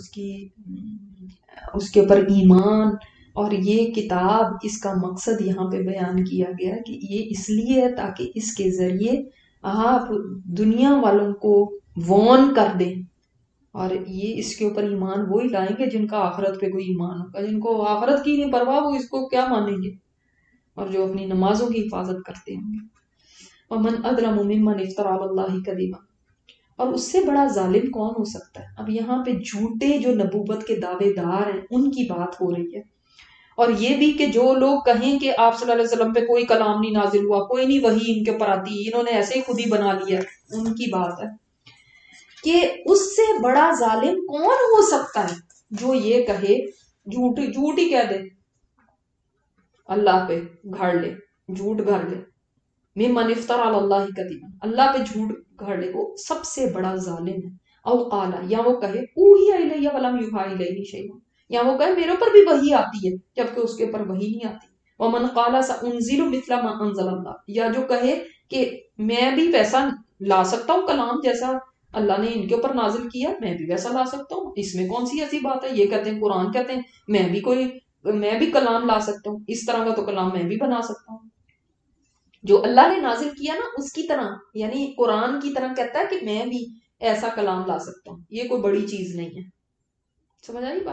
اس کے اوپر ایمان، اور یہ کتاب، اس کا مقصد یہاں پہ بیان کیا گیا کہ یہ اس لیے ہے تاکہ اس کے ذریعے آپ دنیا والوں کو وارن کر دیں، اور یہ اس کے اوپر ایمان وہی لائیں گے جن کا آخرت پہ کوئی ایمان ہوگا۔ جن کو آخرت کی نہیں پرواہ وہ اس کو کیا مانیں گے، اور جو اپنی نمازوں کی حفاظت کرتے ہوں گے۔ وَمَنْ أَظْلَمُ مِمَّنِ افْتَرَىٰ عَلَى اللَّهِ كَذِبًا، اور اس سے بڑا ظالم کون ہو سکتا ہے؟ اب یہاں پہ جھوٹے جو نبوت کے دعوے دار ہیں ان کی بات ہو رہی ہے، اور یہ بھی کہ جو لوگ کہیں کہ آپ صلی اللہ علیہ وسلم پہ کوئی کلام نہیں نازل ہوا، کوئی نہیں وحی ان کے اوپر آتی، انہوں نے ایسے ہی خود ہی بنا لیا، ان کی بات ہے کہ اس سے بڑا ظالم کون ہو سکتا ہے جو یہ کہے، جھوٹ ہی کہہ دے، اللہ پہ گھڑ لے، جھوٹ گھڑ لے، ممن افترى علی اللہ کذبا، اللہ پہ جھوٹ گھڑ لے، وہ سب سے بڑا ظالم ہے۔ او قال، یا وہ کہے اوحی الی ولم یوحی الیہ شیء، یا وہ کہے میرے اوپر بھی وحی آتی ہے جبکہ اس کے اوپر وحی نہیں آتی۔ ومن قال سانزل مثل ما انزل اللہ، یا جو کہے کہ میں بھی ویسا لا سکتا ہوں کلام جیسا اللہ نے ان کے اوپر نازل کیا، میں بھی ویسا لا سکتا ہوں، اس میں کون سی ایسی بات ہے؟ یہ کہتے ہیں قرآن کہتے ہیں میں بھی کلام لا سکتا ہوں، اس طرح کا تو کلام میں بھی بنا سکتا ہوں، جو اللہ نے نازل کیا نا اس کی طرح، یعنی قرآن کی طرح کہتا ہے کہ میں بھی ایسا کلام لا سکتا ہوں، یہ کوئی بڑی چیز نہیں ہے۔ سمجھ آئی بات؟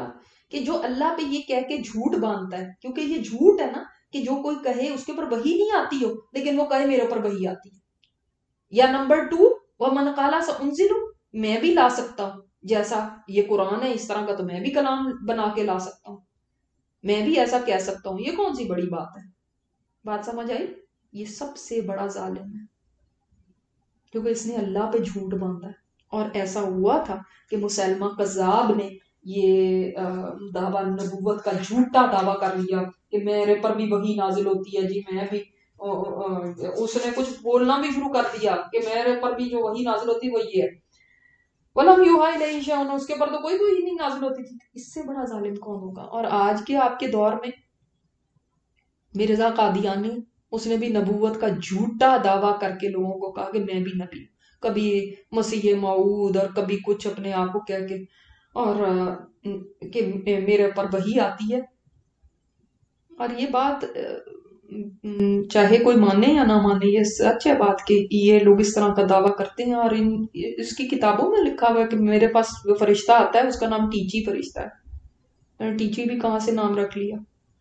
کہ جو اللہ پہ یہ کہہ کے جھوٹ باندھتا ہے، کیونکہ یہ جھوٹ ہے نا کہ جو کوئی کہے اس کے اوپر وحی نہیں آتی ہو لیکن وہ کہے میرے اوپر وحی آتی ہے. یا نمبر 2، وَمَنْ قَالَ سَأُنزِلُ، میں بھی لا سکتا ہوں جیسا یہ قرآن ہے اس طرح کا، تو میں بھی کلام بنا کے لا سکتا ہوں، میں بھی ایسا کہہ سکتا ہوں. یہ کون سی بڑی بات ہے؟ بات سمجھ آئی؟ یہ سب سے بڑا ظالم ہے کیونکہ اس نے اللہ پہ جھوٹ باندھا ہے. اور ایسا ہوا تھا کہ مسلمہ کذاب نے یہ دعویٰ نبوت کا جھوٹا دعویٰ کر لیا کہ میرے پر بھی وحی نازل ہوتی ہے جی، میں بھی اس نے کچھ بولنا بھی شروع کر دیا کہ میرے پر بھی جو وحی نازل ہوتی ہے وہ یہ ہے، وَلَمْ يُوحَىٰ إِلَيْهِ شَيْءٌ، اس کے پر تو کوئی وحی نہیں نازل ہوتی تھی. اس سے بڑا ظالم کون ہوگا؟ اور آج کے آپ کے دور میں مرزا قادیانی، اس نے بھی نبوت کا جھوٹا دعویٰ کر کے لوگوں کو کہا کہ میں بھی نبی ہوں، کبھی مسیح موعود اور کبھی کچھ اپنے آپ کو کہہ کے، اور کہ میرے پر وحی آتی ہے. اور یہ بات چاہے کوئی مانے یا نہ مانے، یہ سچ ہے بات کہ یہ لوگ اس طرح کا دعویٰ کرتے ہیں. اور اس کی کتابوں میں لکھا ہوا ہے کہ میرے پاس جو فرشتہ آتا ہے اس کا نام ٹیچی فرشتہ ہے. ٹیچی بھی کہاں سے نام رکھ لیا؟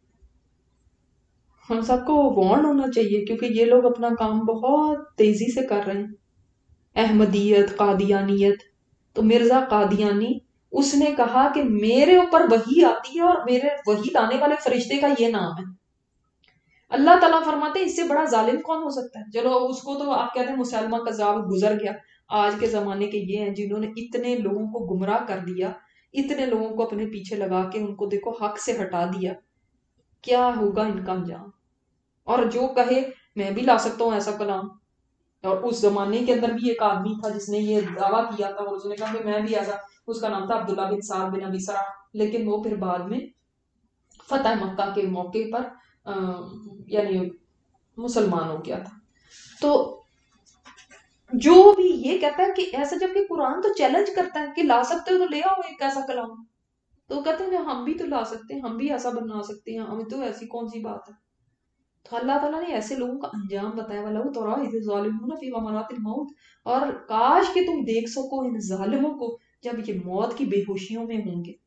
ہم سب کو وارن ہونا چاہیے کیونکہ یہ لوگ اپنا کام بہت تیزی سے کر رہے ہیں. احمدیت، قادیانیت. تو مرزا قادیانی اس نے کہا کہ میرے اوپر وحی آتی ہے اور میرے وحی لانے والے فرشتے کا یہ نام ہے. اللہ تعالیٰ فرماتے ہیں اس سے بڑا ظالم کون ہو سکتا ہے؟ چلو اس کو تو آپ کہتے ہیں مسلمہ کذاب گزر گیا. آج کے زمانے کے یہ ہیں جنہوں نے اتنے لوگوں کو گمراہ کر دیا، اتنے لوگوں کو اپنے پیچھے لگا کے ان کو دیکھو حق سے ہٹا دیا. کیا ہوگا ان کا انجام؟ اور جو کہے میں بھی لا سکتا ہوں ایسا کلام. اور اس زمانے کے اندر بھی ایک آدمی تھا جس نے یہ دعویٰ کیا تھا اور اس نے کہا کہ میں بھی ایسا، اس کا نام تھا عبداللہ بن سعد بن ابی سرح. لیکن وہ پھر بعد میں فتح مکہ کے موقع پر یعنی مسلمان ہو گیا تھا. تو جو بھی یہ کہتا ہے کہ ایسا، جب کہ قرآن تو چیلنج کرتا ہے کہ لا سکتے ہو تو لے آؤ ایک ایسا کلام، تو کہتے ہیں ہم بھی تو لا سکتے ہیں، ہم بھی ایسا بنا سکتے ہیں، ہمیں تو ایسی کون سی بات ہے. تو اللہ تعالیٰ نے ایسے لوگوں کا انجام بتایا، وَلَوْ تَرَىٰ إِذِ الظَّالِمُونَ فِي غَمَرَاتِ الْمَوْتِ، اور کاش کہ تم دیکھ سکو ان ظالموں کو جب یہ موت کی بے ہوشیوں میں ہوں گے.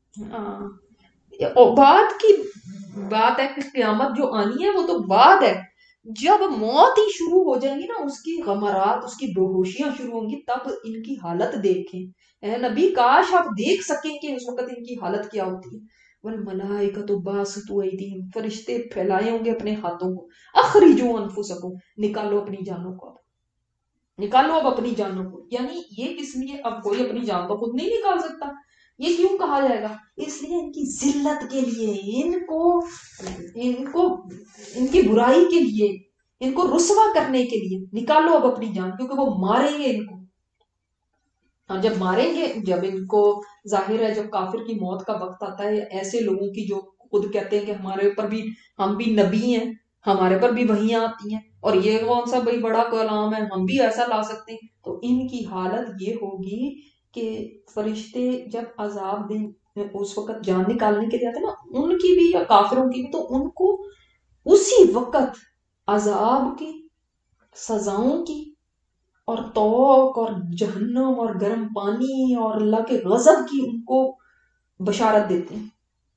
بات کی بات ہے کہ قیامت جو آنی ہے وہ تو بعد ہے. جب موت ہی شروع ہو جائیں گی نا، اس کی غمرات، اس کی بے ہوشیاں شروع ہوں گی، تب ان کی حالت دیکھیں. اے نبی کاش آپ دیکھ سکیں کہ اس وقت ان کی حالت کیا ہوتی ہے. والملائکۃ باسطوا ایدیہم، فرشتے پھیلائے ہوں گے اپنے ہاتھوں کو. اخرجوا انفسکم، نکالو اپنی جانوں کو، اب نکالو اب اپنی جانوں کو. یعنی یہ کس لیے؟ اب کوئی اپنی جان تو خود نہیں نکال سکتا. یہ کیوں کہا جائے گا؟ اس لیے ان کی ذلت کے لیے، ان کی برائی کے لیے، ان کو رسوا کرنے کے لیے نکالو اب اپنی جان، کیونکہ وہ ماریں گے ان کو. اور جب ماریں گے، جب ان کو ظاہر ہے جب کافر کی موت کا وقت آتا ہے، ایسے لوگوں کی جو خود کہتے ہیں کہ ہمارے اوپر بھی، ہم بھی نبی ہیں، ہمارے پر بھی وحیاں آتی ہیں اور یہ کون سا بڑی بڑا کلام ہے، ہم بھی ایسا لا سکتے ہیں، تو ان کی حالت یہ ہوگی کہ فرشتے جب عذاب دیں، اس وقت جان نکالنے کے لیے آتے ہیں نا، ان کی بھی یا کافروں کی بھی، تو ان کو اسی وقت عذاب کی، سزاؤں کی، اور توق اور جہنم اور گرم پانی اور اللہ کے غضب کی ان کو بشارت دیتے ہیں.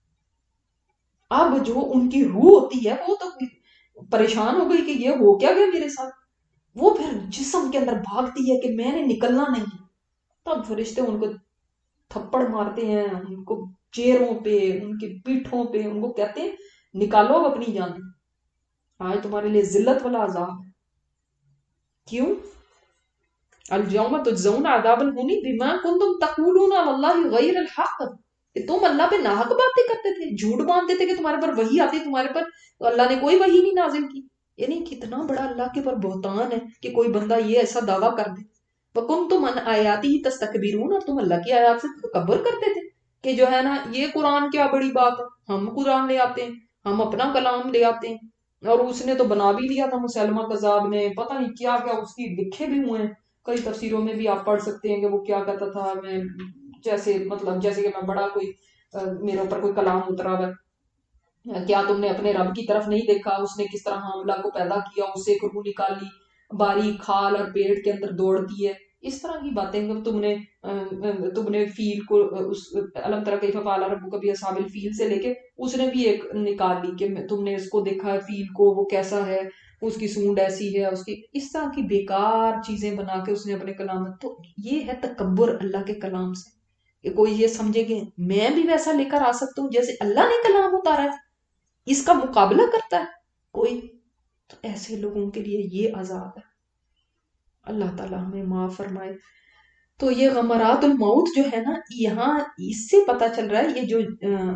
اب جو ان کی روح ہوتی ہے وہ تو پریشان ہو گئی کہ یہ ہو کیا گیا میرے ساتھ، وہ پھر جسم کے اندر بھاگتی ہے کہ میں نے نکلنا نہیں. تب فرشتے ان کو تھپڑ مارتے ہیں، ان کو چہروں پہ، ان کی پیٹھوں پہ، ان کو کہتے ہیں نکالو اب اپنی جان، آج تمہارے لیے ذلت والا عذاب ہے. کیوں؟ اليوم تجزون عذاب الہون بما کنتم تقولون علی اللہ غیر الحق، کہ تم اللہ پہ ناحق باتیں کرتے تھے، جھوٹ باندھتے تھے کہ تمہارے پر وحی آتی، تمہارے پر تو اللہ نے کوئی وحی نہیں نازل کی. یعنی کتنا بڑا اللہ کے پر بہتان ہے کہ کوئی بندہ یہ ایسا دعویٰ کر دے. وَكُنْتُمْ عَنْ آیَاتِهِ تَسْتَكْبِرُونَ، اور تم اللہ کی آیات سے تکبر کرتے تھے کہ جو ہے نا یہ قرآن کیا بڑی بات ہے، ہم قرآن لے آتے ہیں، ہم اپنا کلام لے آتے ہیں. اور اس نے تو بنا بھی لیا تھا مسلمہ کذاب نے، پتہ نہیں کیا کیا اس کی لکھے بھی ہوئے ہیں. کئی تفسیروں میں بھی آپ پڑھ سکتے ہیں کہ وہ کیا کہتا تھا، میں جیسے کہ میں بڑا کوئی میرے اوپر کوئی کلام اترا ہوا ہے، کیا تم نے اپنے رب کی طرف نہیں دیکھا، اس نے کس طرح حاملہ کو پیدا کیا، اس سے ایک روح نکالی، باریک کھال اور پیٹ کے اندر دوڑتی ہے، اس طرح کی باتیں تم نے فیل کو اس علم ترى کیف فعل ربک باصحاب الفیل سے لے کے اس نے بھی ایک نکال لی کہ تم نے اس کو دیکھا ہے فیل کو، وہ کیسا ہے، اس کی سونڈ ایسی ہے، اس کی اس طرح کی بیکار چیزیں بنا کے اس نے اپنے کلام. تو یہ ہے تکبر اللہ کے کلام سے، کہ کوئی یہ سمجھے کہ میں بھی ویسا لے کر آ سکتا ہوں جیسے اللہ نے کلام اتارا ہے، اس کا مقابلہ کرتا ہے کوئی. تو ایسے لوگوں کے لیے یہ عذاب ہے. اللہ تعالیٰ ہمیں معاف فرمائے. تو یہ غمرات الموت جو ہے نا، یہاں اس سے پتہ چل رہا ہے، یہ جو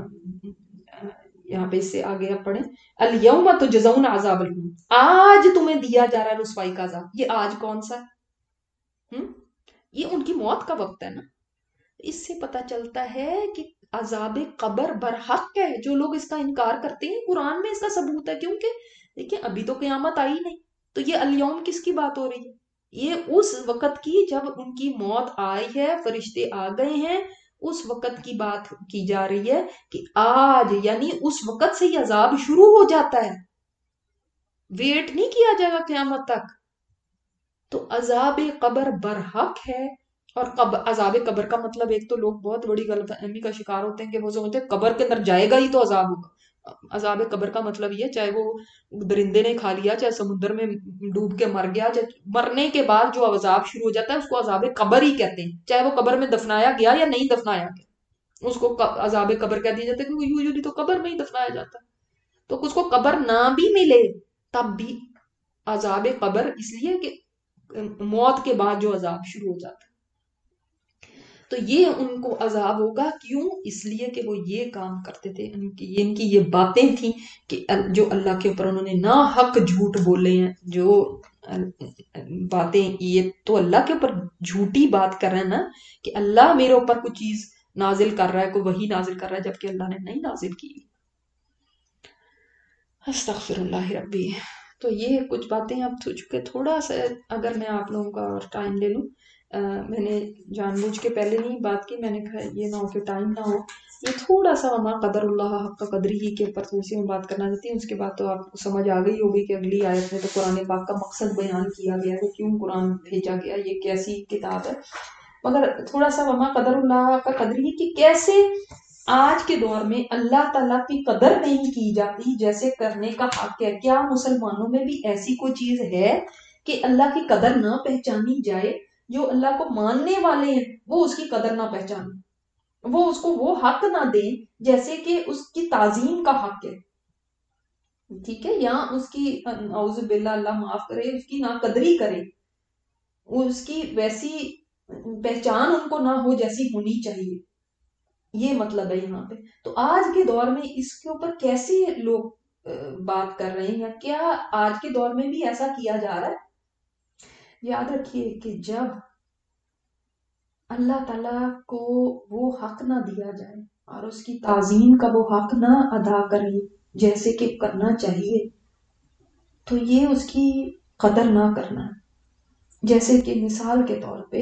یہاں پہ اس سے آگے آپ پڑھیں، الیوم تجزون عذاب الہون، آج تمہیں دیا جا رہا ہے رسوائی کا عذاب. یہ آج کون سا ہے؟ یہ ان کی موت کا وقت ہے نا. اس سے پتہ چلتا ہے کہ عذاب قبر برحق ہے. جو لوگ اس کا انکار کرتے ہیں، قرآن میں اس کا ثبوت ہے، کیونکہ دیکھیں ابھی تو قیامت آئی نہیں. تو یہ الیوم کس کی بات ہو رہی ہے؟ یہ اس وقت کی جب ان کی موت آئی ہے، فرشتے آ گئے ہیں، اس وقت کی بات کی جا رہی ہے کہ آج، یعنی اس وقت سے یہ عذاب شروع ہو جاتا ہے، ویٹ نہیں کیا جائے گا قیامت تک. تو عذاب قبر برحق ہے. اور عذاب قبر کا مطلب، ایک تو لوگ بہت بڑی غلط فہمی کا شکار ہوتے ہیں کہ وہ سمجھتے ہیں قبر کے اندر جائے گا ہی تو عذاب ہوگا. عذاب قبر کا مطلب یہ، چاہے وہ درندے نے کھا لیا، چاہے سمندر میں ڈوب کے مر گیا، چاہے مرنے کے بعد جو عذاب شروع ہو جاتا ہے اس کو عذاب قبر ہی کہتے ہیں، چاہے وہ قبر میں دفنایا گیا یا نہیں دفنایا گیا، اس کو عذاب قبر کہہ دیا جاتا ہے، کیونکہ یوزلی تو قبر میں ہی دفنایا جاتا ہے. تو اس کو قبر نہ بھی ملے تب بھی عذاب قبر، اس لیے کہ موت کے بعد جو عذاب شروع ہو جاتا ہے. تو یہ ان کو عذاب ہوگا، کیوں؟ اس لیے کہ وہ یہ کام کرتے تھے، ان کی یہ باتیں تھیں کہ جو اللہ کے اوپر انہوں نے نا حق جھوٹ بولے ہیں. جو باتیں، یہ تو اللہ کے اوپر جھوٹی بات کر رہے ہیں نا، کہ اللہ میرے اوپر کوئی چیز نازل کر رہا ہے، کوئی وحی نازل کر رہا ہے، جبکہ اللہ نے نہیں نازل کی. استغفر اللہ ربی. تو یہ کچھ باتیں اب چکے تھوڑا سا، اگر میں آپ لوگوں کا اور ٹائم لے لوں، میں نے جان بوجھ کے پہلے نہیں بات کی، میں نے کہا یہ نہ ہو کہ ٹائم نہ ہو. یہ تھوڑا سا وما قدر اللہ حق قدری ہی کے اوپر تھوڑی سی میں بات کرنا چاہتی ہوں. اس کے بعد تو آپ کو سمجھ آ گئی ہوگی کہ اگلی آیت میں تو قرآن پاک کا مقصد بیان کیا گیا ہے، کیوں قرآن بھیجا گیا، یہ کیسی کتاب ہے. مگر تھوڑا سا وما قدر اللہ کا قدری کہ کیسے آج کے دور میں اللہ تعالیٰ کی قدر نہیں کی جاتی جیسے کرنے کا حق ہے. کیا مسلمانوں میں بھی ایسی کوئی چیز ہے کہ اللہ کی قدر نہ پہچانی جائے؟ جو اللہ کو ماننے والے ہیں وہ اس کی قدر نہ پہچانیں، وہ اس کو وہ حق نہ دیں جیسے کہ اس کی تعظیم کا حق ہے. ٹھیک ہے، یا اس کی اعوذ باللہ اللہ معاف کرے، اس کی نہ قدری کرے، اس کی ویسی پہچان ان کو نہ ہو جیسی ہونی چاہیے. یہ مطلب ہے یہاں پہ. تو آج کے دور میں اس کے اوپر کیسے لوگ بات کر رہے ہیں، یا کیا آج کے دور میں بھی ایسا کیا جا رہا ہے؟ یاد رکھیے کہ جب اللہ تعالیٰ کو وہ حق نہ دیا جائے اور اس کی تعظیم کا وہ حق نہ ادا کریں جیسے کہ کرنا چاہیے، تو یہ اس کی قدر نہ کرنا ہے. جیسے کہ مثال کے طور پہ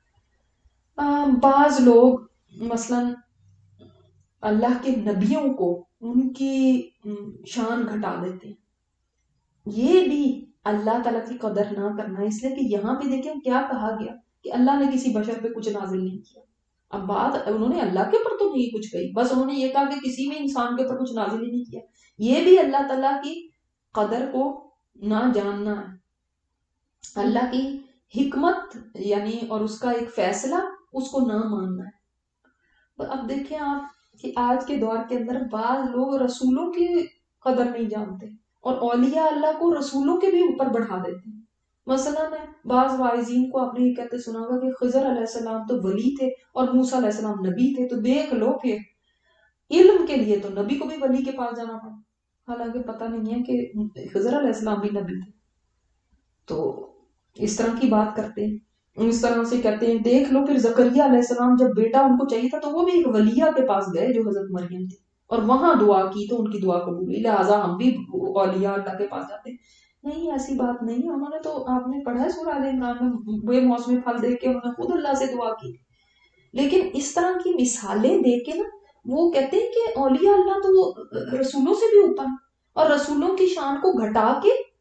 بعض لوگ مثلاً اللہ کے نبیوں کو ان کی شان گھٹا دیتے ہیں. یہ بھی اللہ تعالیٰ کی قدر نہ کرنا ہے، اس لیے کہ یہاں پہ دیکھیں کیا کہا گیا کہ اللہ نے کسی بشر پہ کچھ نازل نہیں کیا. اب بات انہوں نے اللہ کے اوپر تو نہیں کچھ کہی، بس انہوں نے یہ کہا کہ کسی بھی انسان کے اوپر کچھ نازل ہی نہیں کیا. یہ بھی اللہ تعالیٰ کی قدر کو نہ جاننا ہے، اللہ کی حکمت یعنی اور اس کا ایک فیصلہ اس کو نہ ماننا ہے. اب دیکھیں آپ کہ آج کے دور کے اندر بعض لوگ رسولوں کی قدر نہیں جانتے اور اولیاء اللہ کو رسولوں کے بھی اوپر بڑھا دیتے ہیں. مثلا بعض واعظین کو آپ نے یہ کہتے سنا ہوگا کہ خضر علیہ السلام تو ولی تھے اور موسیٰ علیہ السلام نبی تھے. تو دیکھ لو پھر علم کے لیے تو نبی کو بھی ولی کے پاس جانا پڑا، حالانکہ پتہ نہیں ہے کہ خضر علیہ السلام بھی نبی تھے. تو اس طرح کی بات کرتے ہیں، اس طرح سے کہتے ہیں. دیکھ لو پھر زکریا علیہ السلام جب بیٹا ان کو چاہیے تھا تو وہ بھی ایک ولیہ کے پاس گئے جو حضرت مریم تھی، اور وہاں دعا کی تو ان کی دعا قبول ہوئی، لہٰذا ہم بھی اولیاء اللہ کے پاس جاتے ہیں. نہیں، ایسی بات نہیں ہے. انہوں نے تو، آپ نے پڑھا ہے سورہ آل عمران میں، بے موسمی پھل دیکھ کے انہوں نے خود اللہ سے دعا کی. لیکن اس طرح کی مثالیں دے کے نا وہ کہتے ہیں کہ اولیاء اللہ تو رسولوں سے بھی اوپر، اور رسولوں کی شان کو گھٹا کے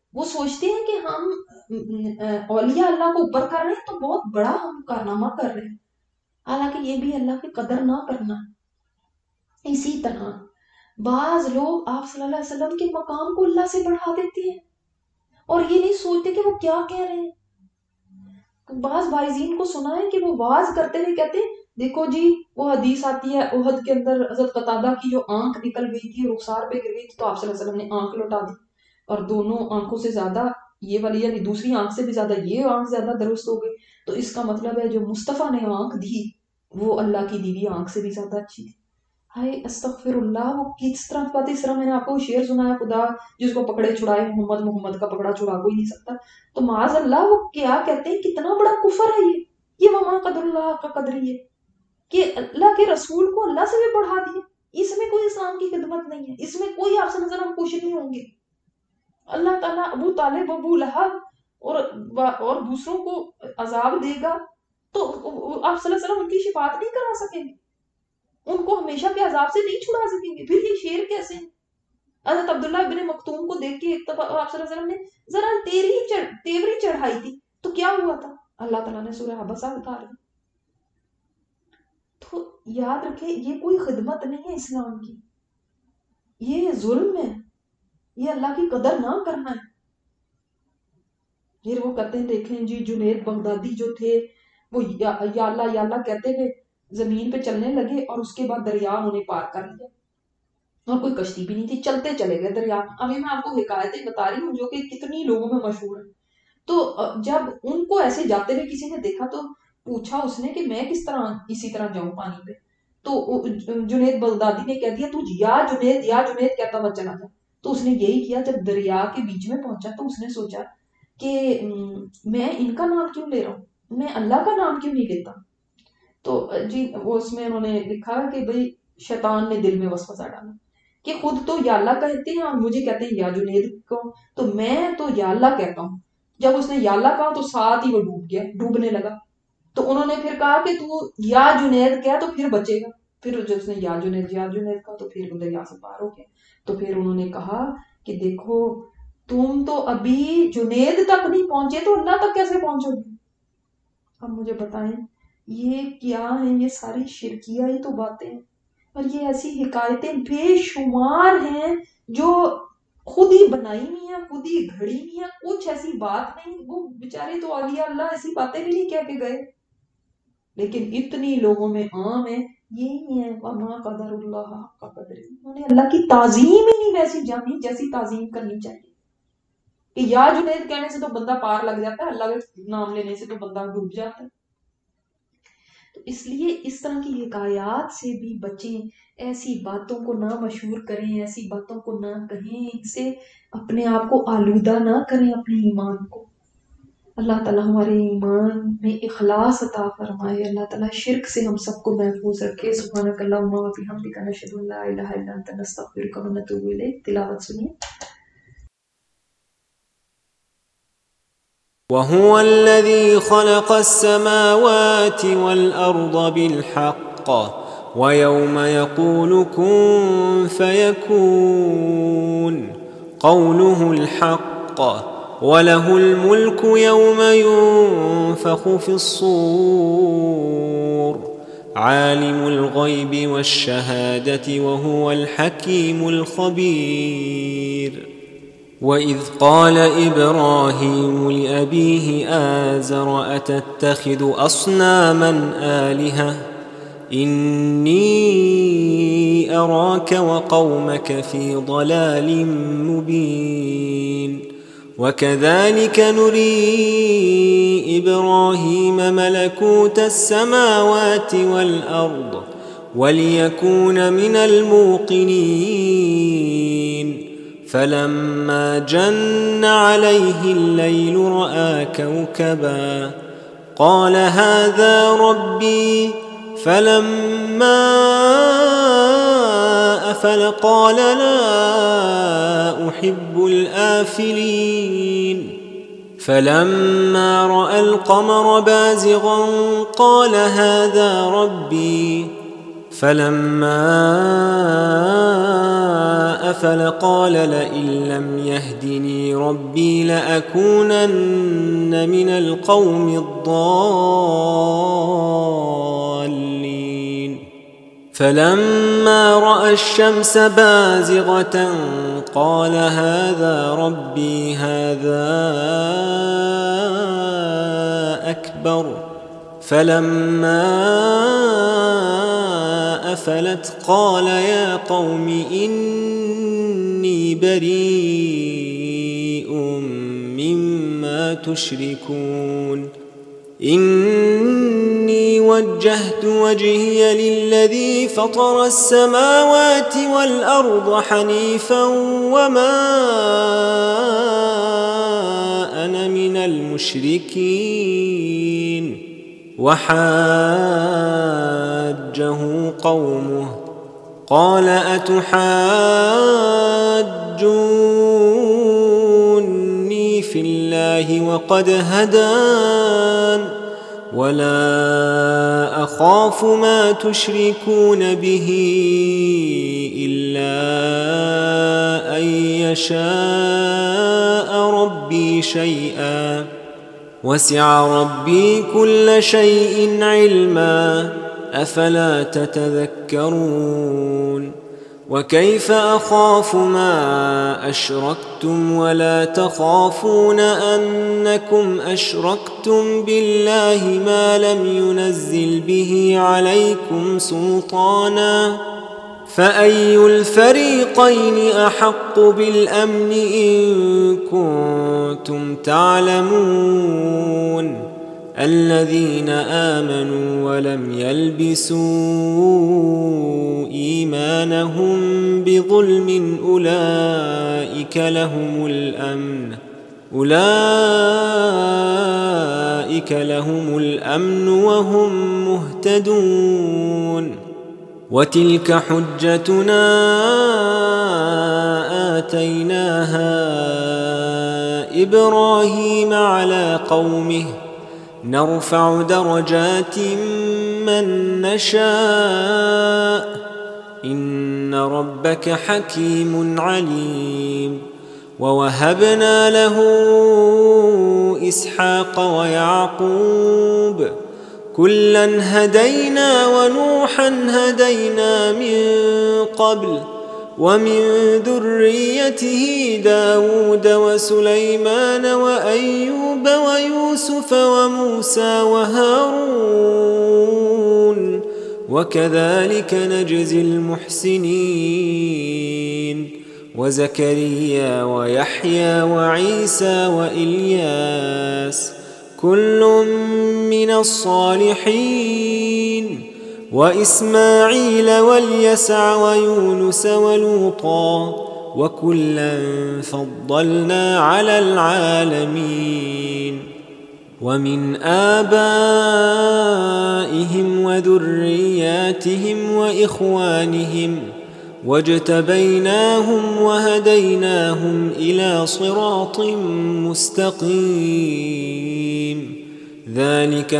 وہ سوچتے ہیں کہ ہم اولیاء اللہ کو اوپر کر رہے ہیں تو بہت بڑا ہم کارنامہ کر رہے ہیں، حالانکہ یہ بھی اللہ کی قدر نہ کرنا ہے۔ اسی طرح بعض لوگ آپ صلی اللہ علیہ وسلم کے مقام کو اللہ سے بڑھا دیتے ہیں اور یہ نہیں سوچتے کہ وہ کیا کہہ رہے ہیں۔ بعض بائزین کو سنا ہے کہ وہ واز کرتے ہوئے کہتے ہیں دیکھو جی وہ حدیث آتی ہے احد کے اندر حضرت قتادہ کی جو آنکھ نکل گئی تھی رخسار پہ گر گئی تھی تو آپ صلی اللہ علیہ وسلم نے آنکھ لوٹا دی اور دونوں آنکھوں سے زیادہ یہ والی یعنی دوسری آنکھ سے بھی زیادہ یہ آنکھ زیادہ درست ہو گئی، تو اس کا مطلب ہے جو مصطفیٰ نے آنکھ دی وہ اللہ کی دی ہوئی آنکھ سے بھی زیادہ اچھی تھی۔ ہائے استغفر اللہ، وہ کس طرح کی بات ہے؟ اس طرح میں نے آپ کو شعر سنایا، خدا جس کو پکڑے چھڑائے محمد، محمد کا پکڑا چھڑا کوئی نہیں سکتا۔ تو معاذ اللہ وہ کیا کہتے ہیں، کتنا بڑا کفر ہے یہ وما قدر اللہ کا قدری ہے کہ اللہ کے رسول کو اللہ سے بھی بڑھا دیا۔ اس میں کوئی اسلام کی خدمت نہیں ہے، اس میں کوئی آپ سے نظر ہم خوش نہیں ہوں گے۔ اللہ تعالیٰ ابو طالب، ابو لہب اور دوسروں کو عذاب دے گا تو آپ صلی اللہ علیہ وسلم ان کی شفاعت نہیں کرا سکیں گے، ان کو ہمیشہ کے عذاب سے نہیں چھڑا سکیں گے۔ پھر یہ شعر کیسے ہیں؟ حضرت عبداللہ بن مکتوم کو دیکھ کے ایک دفعہ آپ صلی اللہ علیہ وسلم نے ذرا تیوری چڑھائی تھی تو کیا ہوا تھا؟ اللہ تعالیٰ نے سورہ حبسہ اتار دی۔ تو یاد رکھیں یہ کوئی خدمت نہیں ہے اسلام کی، یہ ظلم ہے، یہ اللہ کی قدر نہ کرنا ہے۔ پھر وہ کہتے ہیں دیکھیں جی جنید بغدادی جو تھے وہ یا اللہ کہتے ہوئے زمین پہ چلنے لگے اور اس کے بعد دریا انہوں نے پار کر لیا اور کوئی کشتی بھی نہیں تھی، چلتے چلے گئے دریا میں۔ ابھی میں آپ کو حکایتیں بتا رہی ہوں جو کہ کتنی لوگوں میں مشہور ہیں۔ تو جب ان کو ایسے جاتے ہوئے کسی نے دیکھا تو پوچھا اس نے کہ میں کس طرح اسی طرح جاؤں پانی پہ؟ تو جنید بغدادی نے کہہ دیا تو یا جنید کہتا ہوا چلا جا۔ تو اس نے یہی کیا، جب دریا کے بیچ میں پہنچا تو اس نے سوچا کہ میں ان کا نام کیوں لے رہا ہوں، میں اللہ کا نام کیوں نہیں لیتا؟ تو جی وہ اس میں انہوں نے لکھا کہ بھئی شیطان نے دل میں وسوسہ ڈالا کہ خود تو یا اللہ کہتے ہیں اور مجھے کہتے ہیں یا جنید کو، تو میں تو یا اللہ کہتا ہوں۔ جب اس نے یا اللہ کہا تو ساتھ ہی وہ ڈوبنے لگا۔ تو انہوں نے پھر کہا کہ تو یا جنید کہہ تو پھر بچے گا۔ پھر جب اس نے یا جنید کہا تو پھر دریا سے پار ہو گیا۔ تو پھر انہوں نے کہا کہ دیکھو تم تو ابھی جنید تک نہیں پہنچے تو اللہ تک کیسے پہنچو گے؟ اب مجھے بتائیں یہ کیا ہیں؟ یہ ساری شرکیہ ہی تو باتیں ہیں، اور یہ ایسی حکایتیں بے شمار ہیں جو خود ہی بنائی ہوئی ہیں، خود ہی گھڑی ہوئی ہیں، کچھ ایسی بات نہیں۔ وہ بیچارے تو اولیاء اللہ ایسی باتیں بھی نہیں کہہ کے گئے، لیکن اتنی لوگوں میں عام ہے۔ یہی ہے وما قدر اللہ کا قدر، انہوں نے اللہ کی تعظیم ہی نہیں ویسی جانی جیسی تعظیم کرنی چاہیے کہ یا جنید کہنے سے تو بندہ پار لگ جاتا ہے، اللہ کے نام لینے سے تو بندہ ڈوب جاتا ہے۔ تو اس لیے اس طرح کی حکایات سے بھی بچیں، ایسی باتوں کو نہ مشہور کریں، ایسی باتوں کو نہ کہیں، ان سے اپنے آپ کو آلودہ نہ کریں اپنے ایمان کو۔ اللہ تعالیٰ ہمارے ایمان میں اخلاص عطا فرمائے، اللہ تعالیٰ شرک سے ہم سب کو محفوظ رکھے۔ سبحانک اللہم و بحمدک، نشہد ان لا الہ الا انت، نستغفرک و نتوب الیک۔ تلاوت سنیے۔ وهو الذي خلق السماوات والأرض بالحق ويوم يقول كن فيكون قوله الحق وله الملك يوم ينفخ في الصور عالم الغيب والشهادة وهو الحكيم الخبير وَإِذْ قَالَ إِبْرَاهِيمُ لِأَبِيهِ آزَرَ أَتَتَّخِذُ أَصْنَامًا آلِهَةً إِنِّي أَرَاكَ وَقَوْمَكَ فِي ضَلَالٍ مُبِينٍ وَكَذَلِكَ نُرِي إِبْرَاهِيمَ مَلَكُوتَ السَّمَاوَاتِ وَالْأَرْضِ وَلِيَكُونَ مِنَ الْمُوقِنِينَ فلما جن عليه الليل رأى كوكبا قال هذا ربي فلما أفل قال لا أحب الآفلين فلما رأى القمر بازغا قال هذا ربي فلما أفل قال لئن لم يهدني ربي لأكونن من القوم الضالين. فلما رأى الشمس بازغة قال هذا ربي هذا أكبر. فلما أفلت قال يا قوم إني بريء مما تشركون. إني وجهت وجهي للذي فطر السماوات والأرض حنيفا وما أنا من المشركين. وحاجه قومه قال أتحاجوني في الله وقد هدان ولا أخاف ما تشركون به إلا أن يشاء ربي شيئا وسع ربي كل شيء علما أفلا تتذكرون. وكيف أخاف ما أشركتم ولا تخافون أنكم أشركتم بالله ما لم ينزل به عليكم سلطانا فأي الفريقين أحق بالأمن إن كنتم تعلمون. الذين آمنوا ولم يلبسوا إيمانهم بظلم أولئك لهم الأمن وهم مهتدون. وتلك حجتنا آتيناها إبراهيم على قومه نرفع درجات من نشاء إن ربك حكيم عليم. ووهبنا له إسحاق ويعقوب كلا هدينا ونوحا هدينا من قبل ومن ذريته داود وسليمان وأيوب ويوسف وموسى وهارون وكذلك نجزي المحسنين. وزكريا ويحيى وعيسى وإلياس كل من الصالحين وإسماعيل واليسع ويونس ولوطا وكلا فضلنا على العالمين. ومن آبائهم وذرياتهم وإخوانهم واجتبيناهم وهديناهم إلى صراط مستقيم. ذلك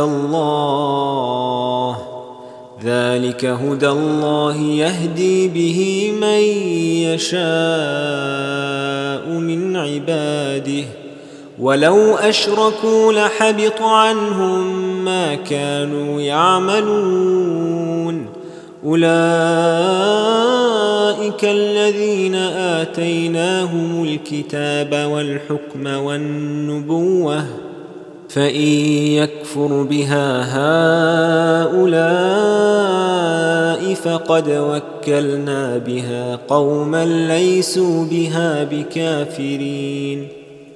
هدى الله يهدي به من يشاء من عباده ولو أشركوا لحبط عنهم ما كانوا يعملون. أولئك الذين آتيناهم الكتاب والحكم والنبوة فإن يكفر بها هؤلاء فقد وكلنا بها قوما ليسوا بها بكافرين.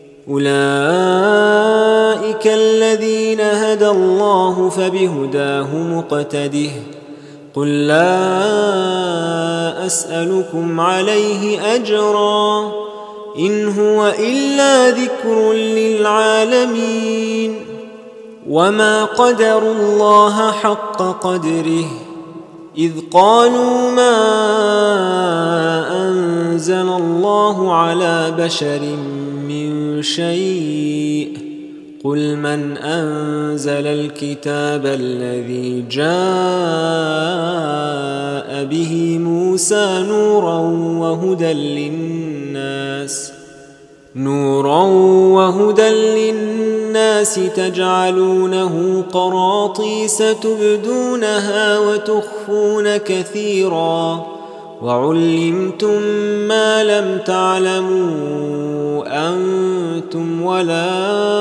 أولئك الذين هدى الله فبهداه مقتده قل لا أسألكم عليه أجرا إن هو إلا ذكر للعالمين. وما قدروا الله حق قدره إذ قالوا ما أنزل الله على بشر من شيء قل من أنزل الكتاب الذي جاء به موسى نورا وهدى للناس تجعلونه قراطيس تبدونها وتخفون كثيرا وعلمتم ما لم تعلموا أنتم ولا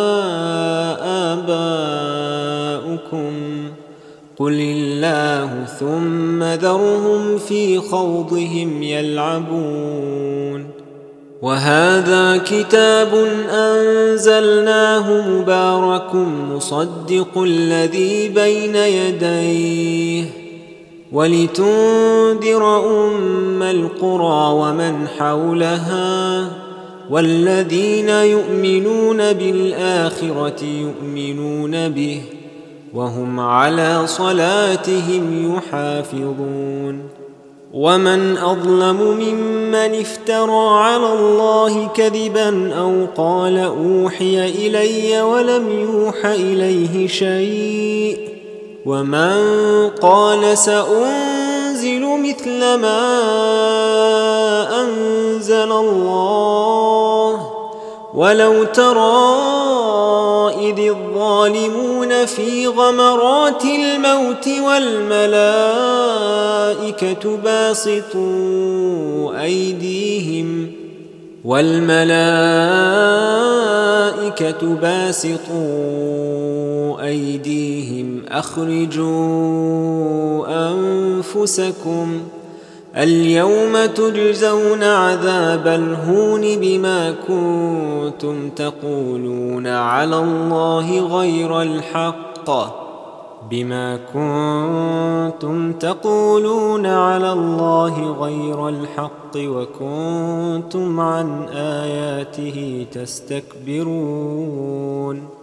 آباؤكم قل الله ثم ذرهم في خوضهم يلعبون وهذا كتاب أنزلناه مبارك مصدق الذي بين يديه ولتنذر أم القرى ومن حولها والذين يؤمنون بالآخرة يؤمنون به وهم على صلاتهم يحافظون ومن أظلم ممن افترى على الله كذبا أو قال أوحي إلي ولم يوح إليه شيء ومن قال سأنزل مثل ما أنزل الله ولو ترى إذ الظالمون في غمرات الموت والملائكة باسطوا أيديهم أخرجوا أنفسكم اليوم تجزون عذاب الهون بما كنتم تقولون على الله غير الحق وكنتم عن آياته تستكبرون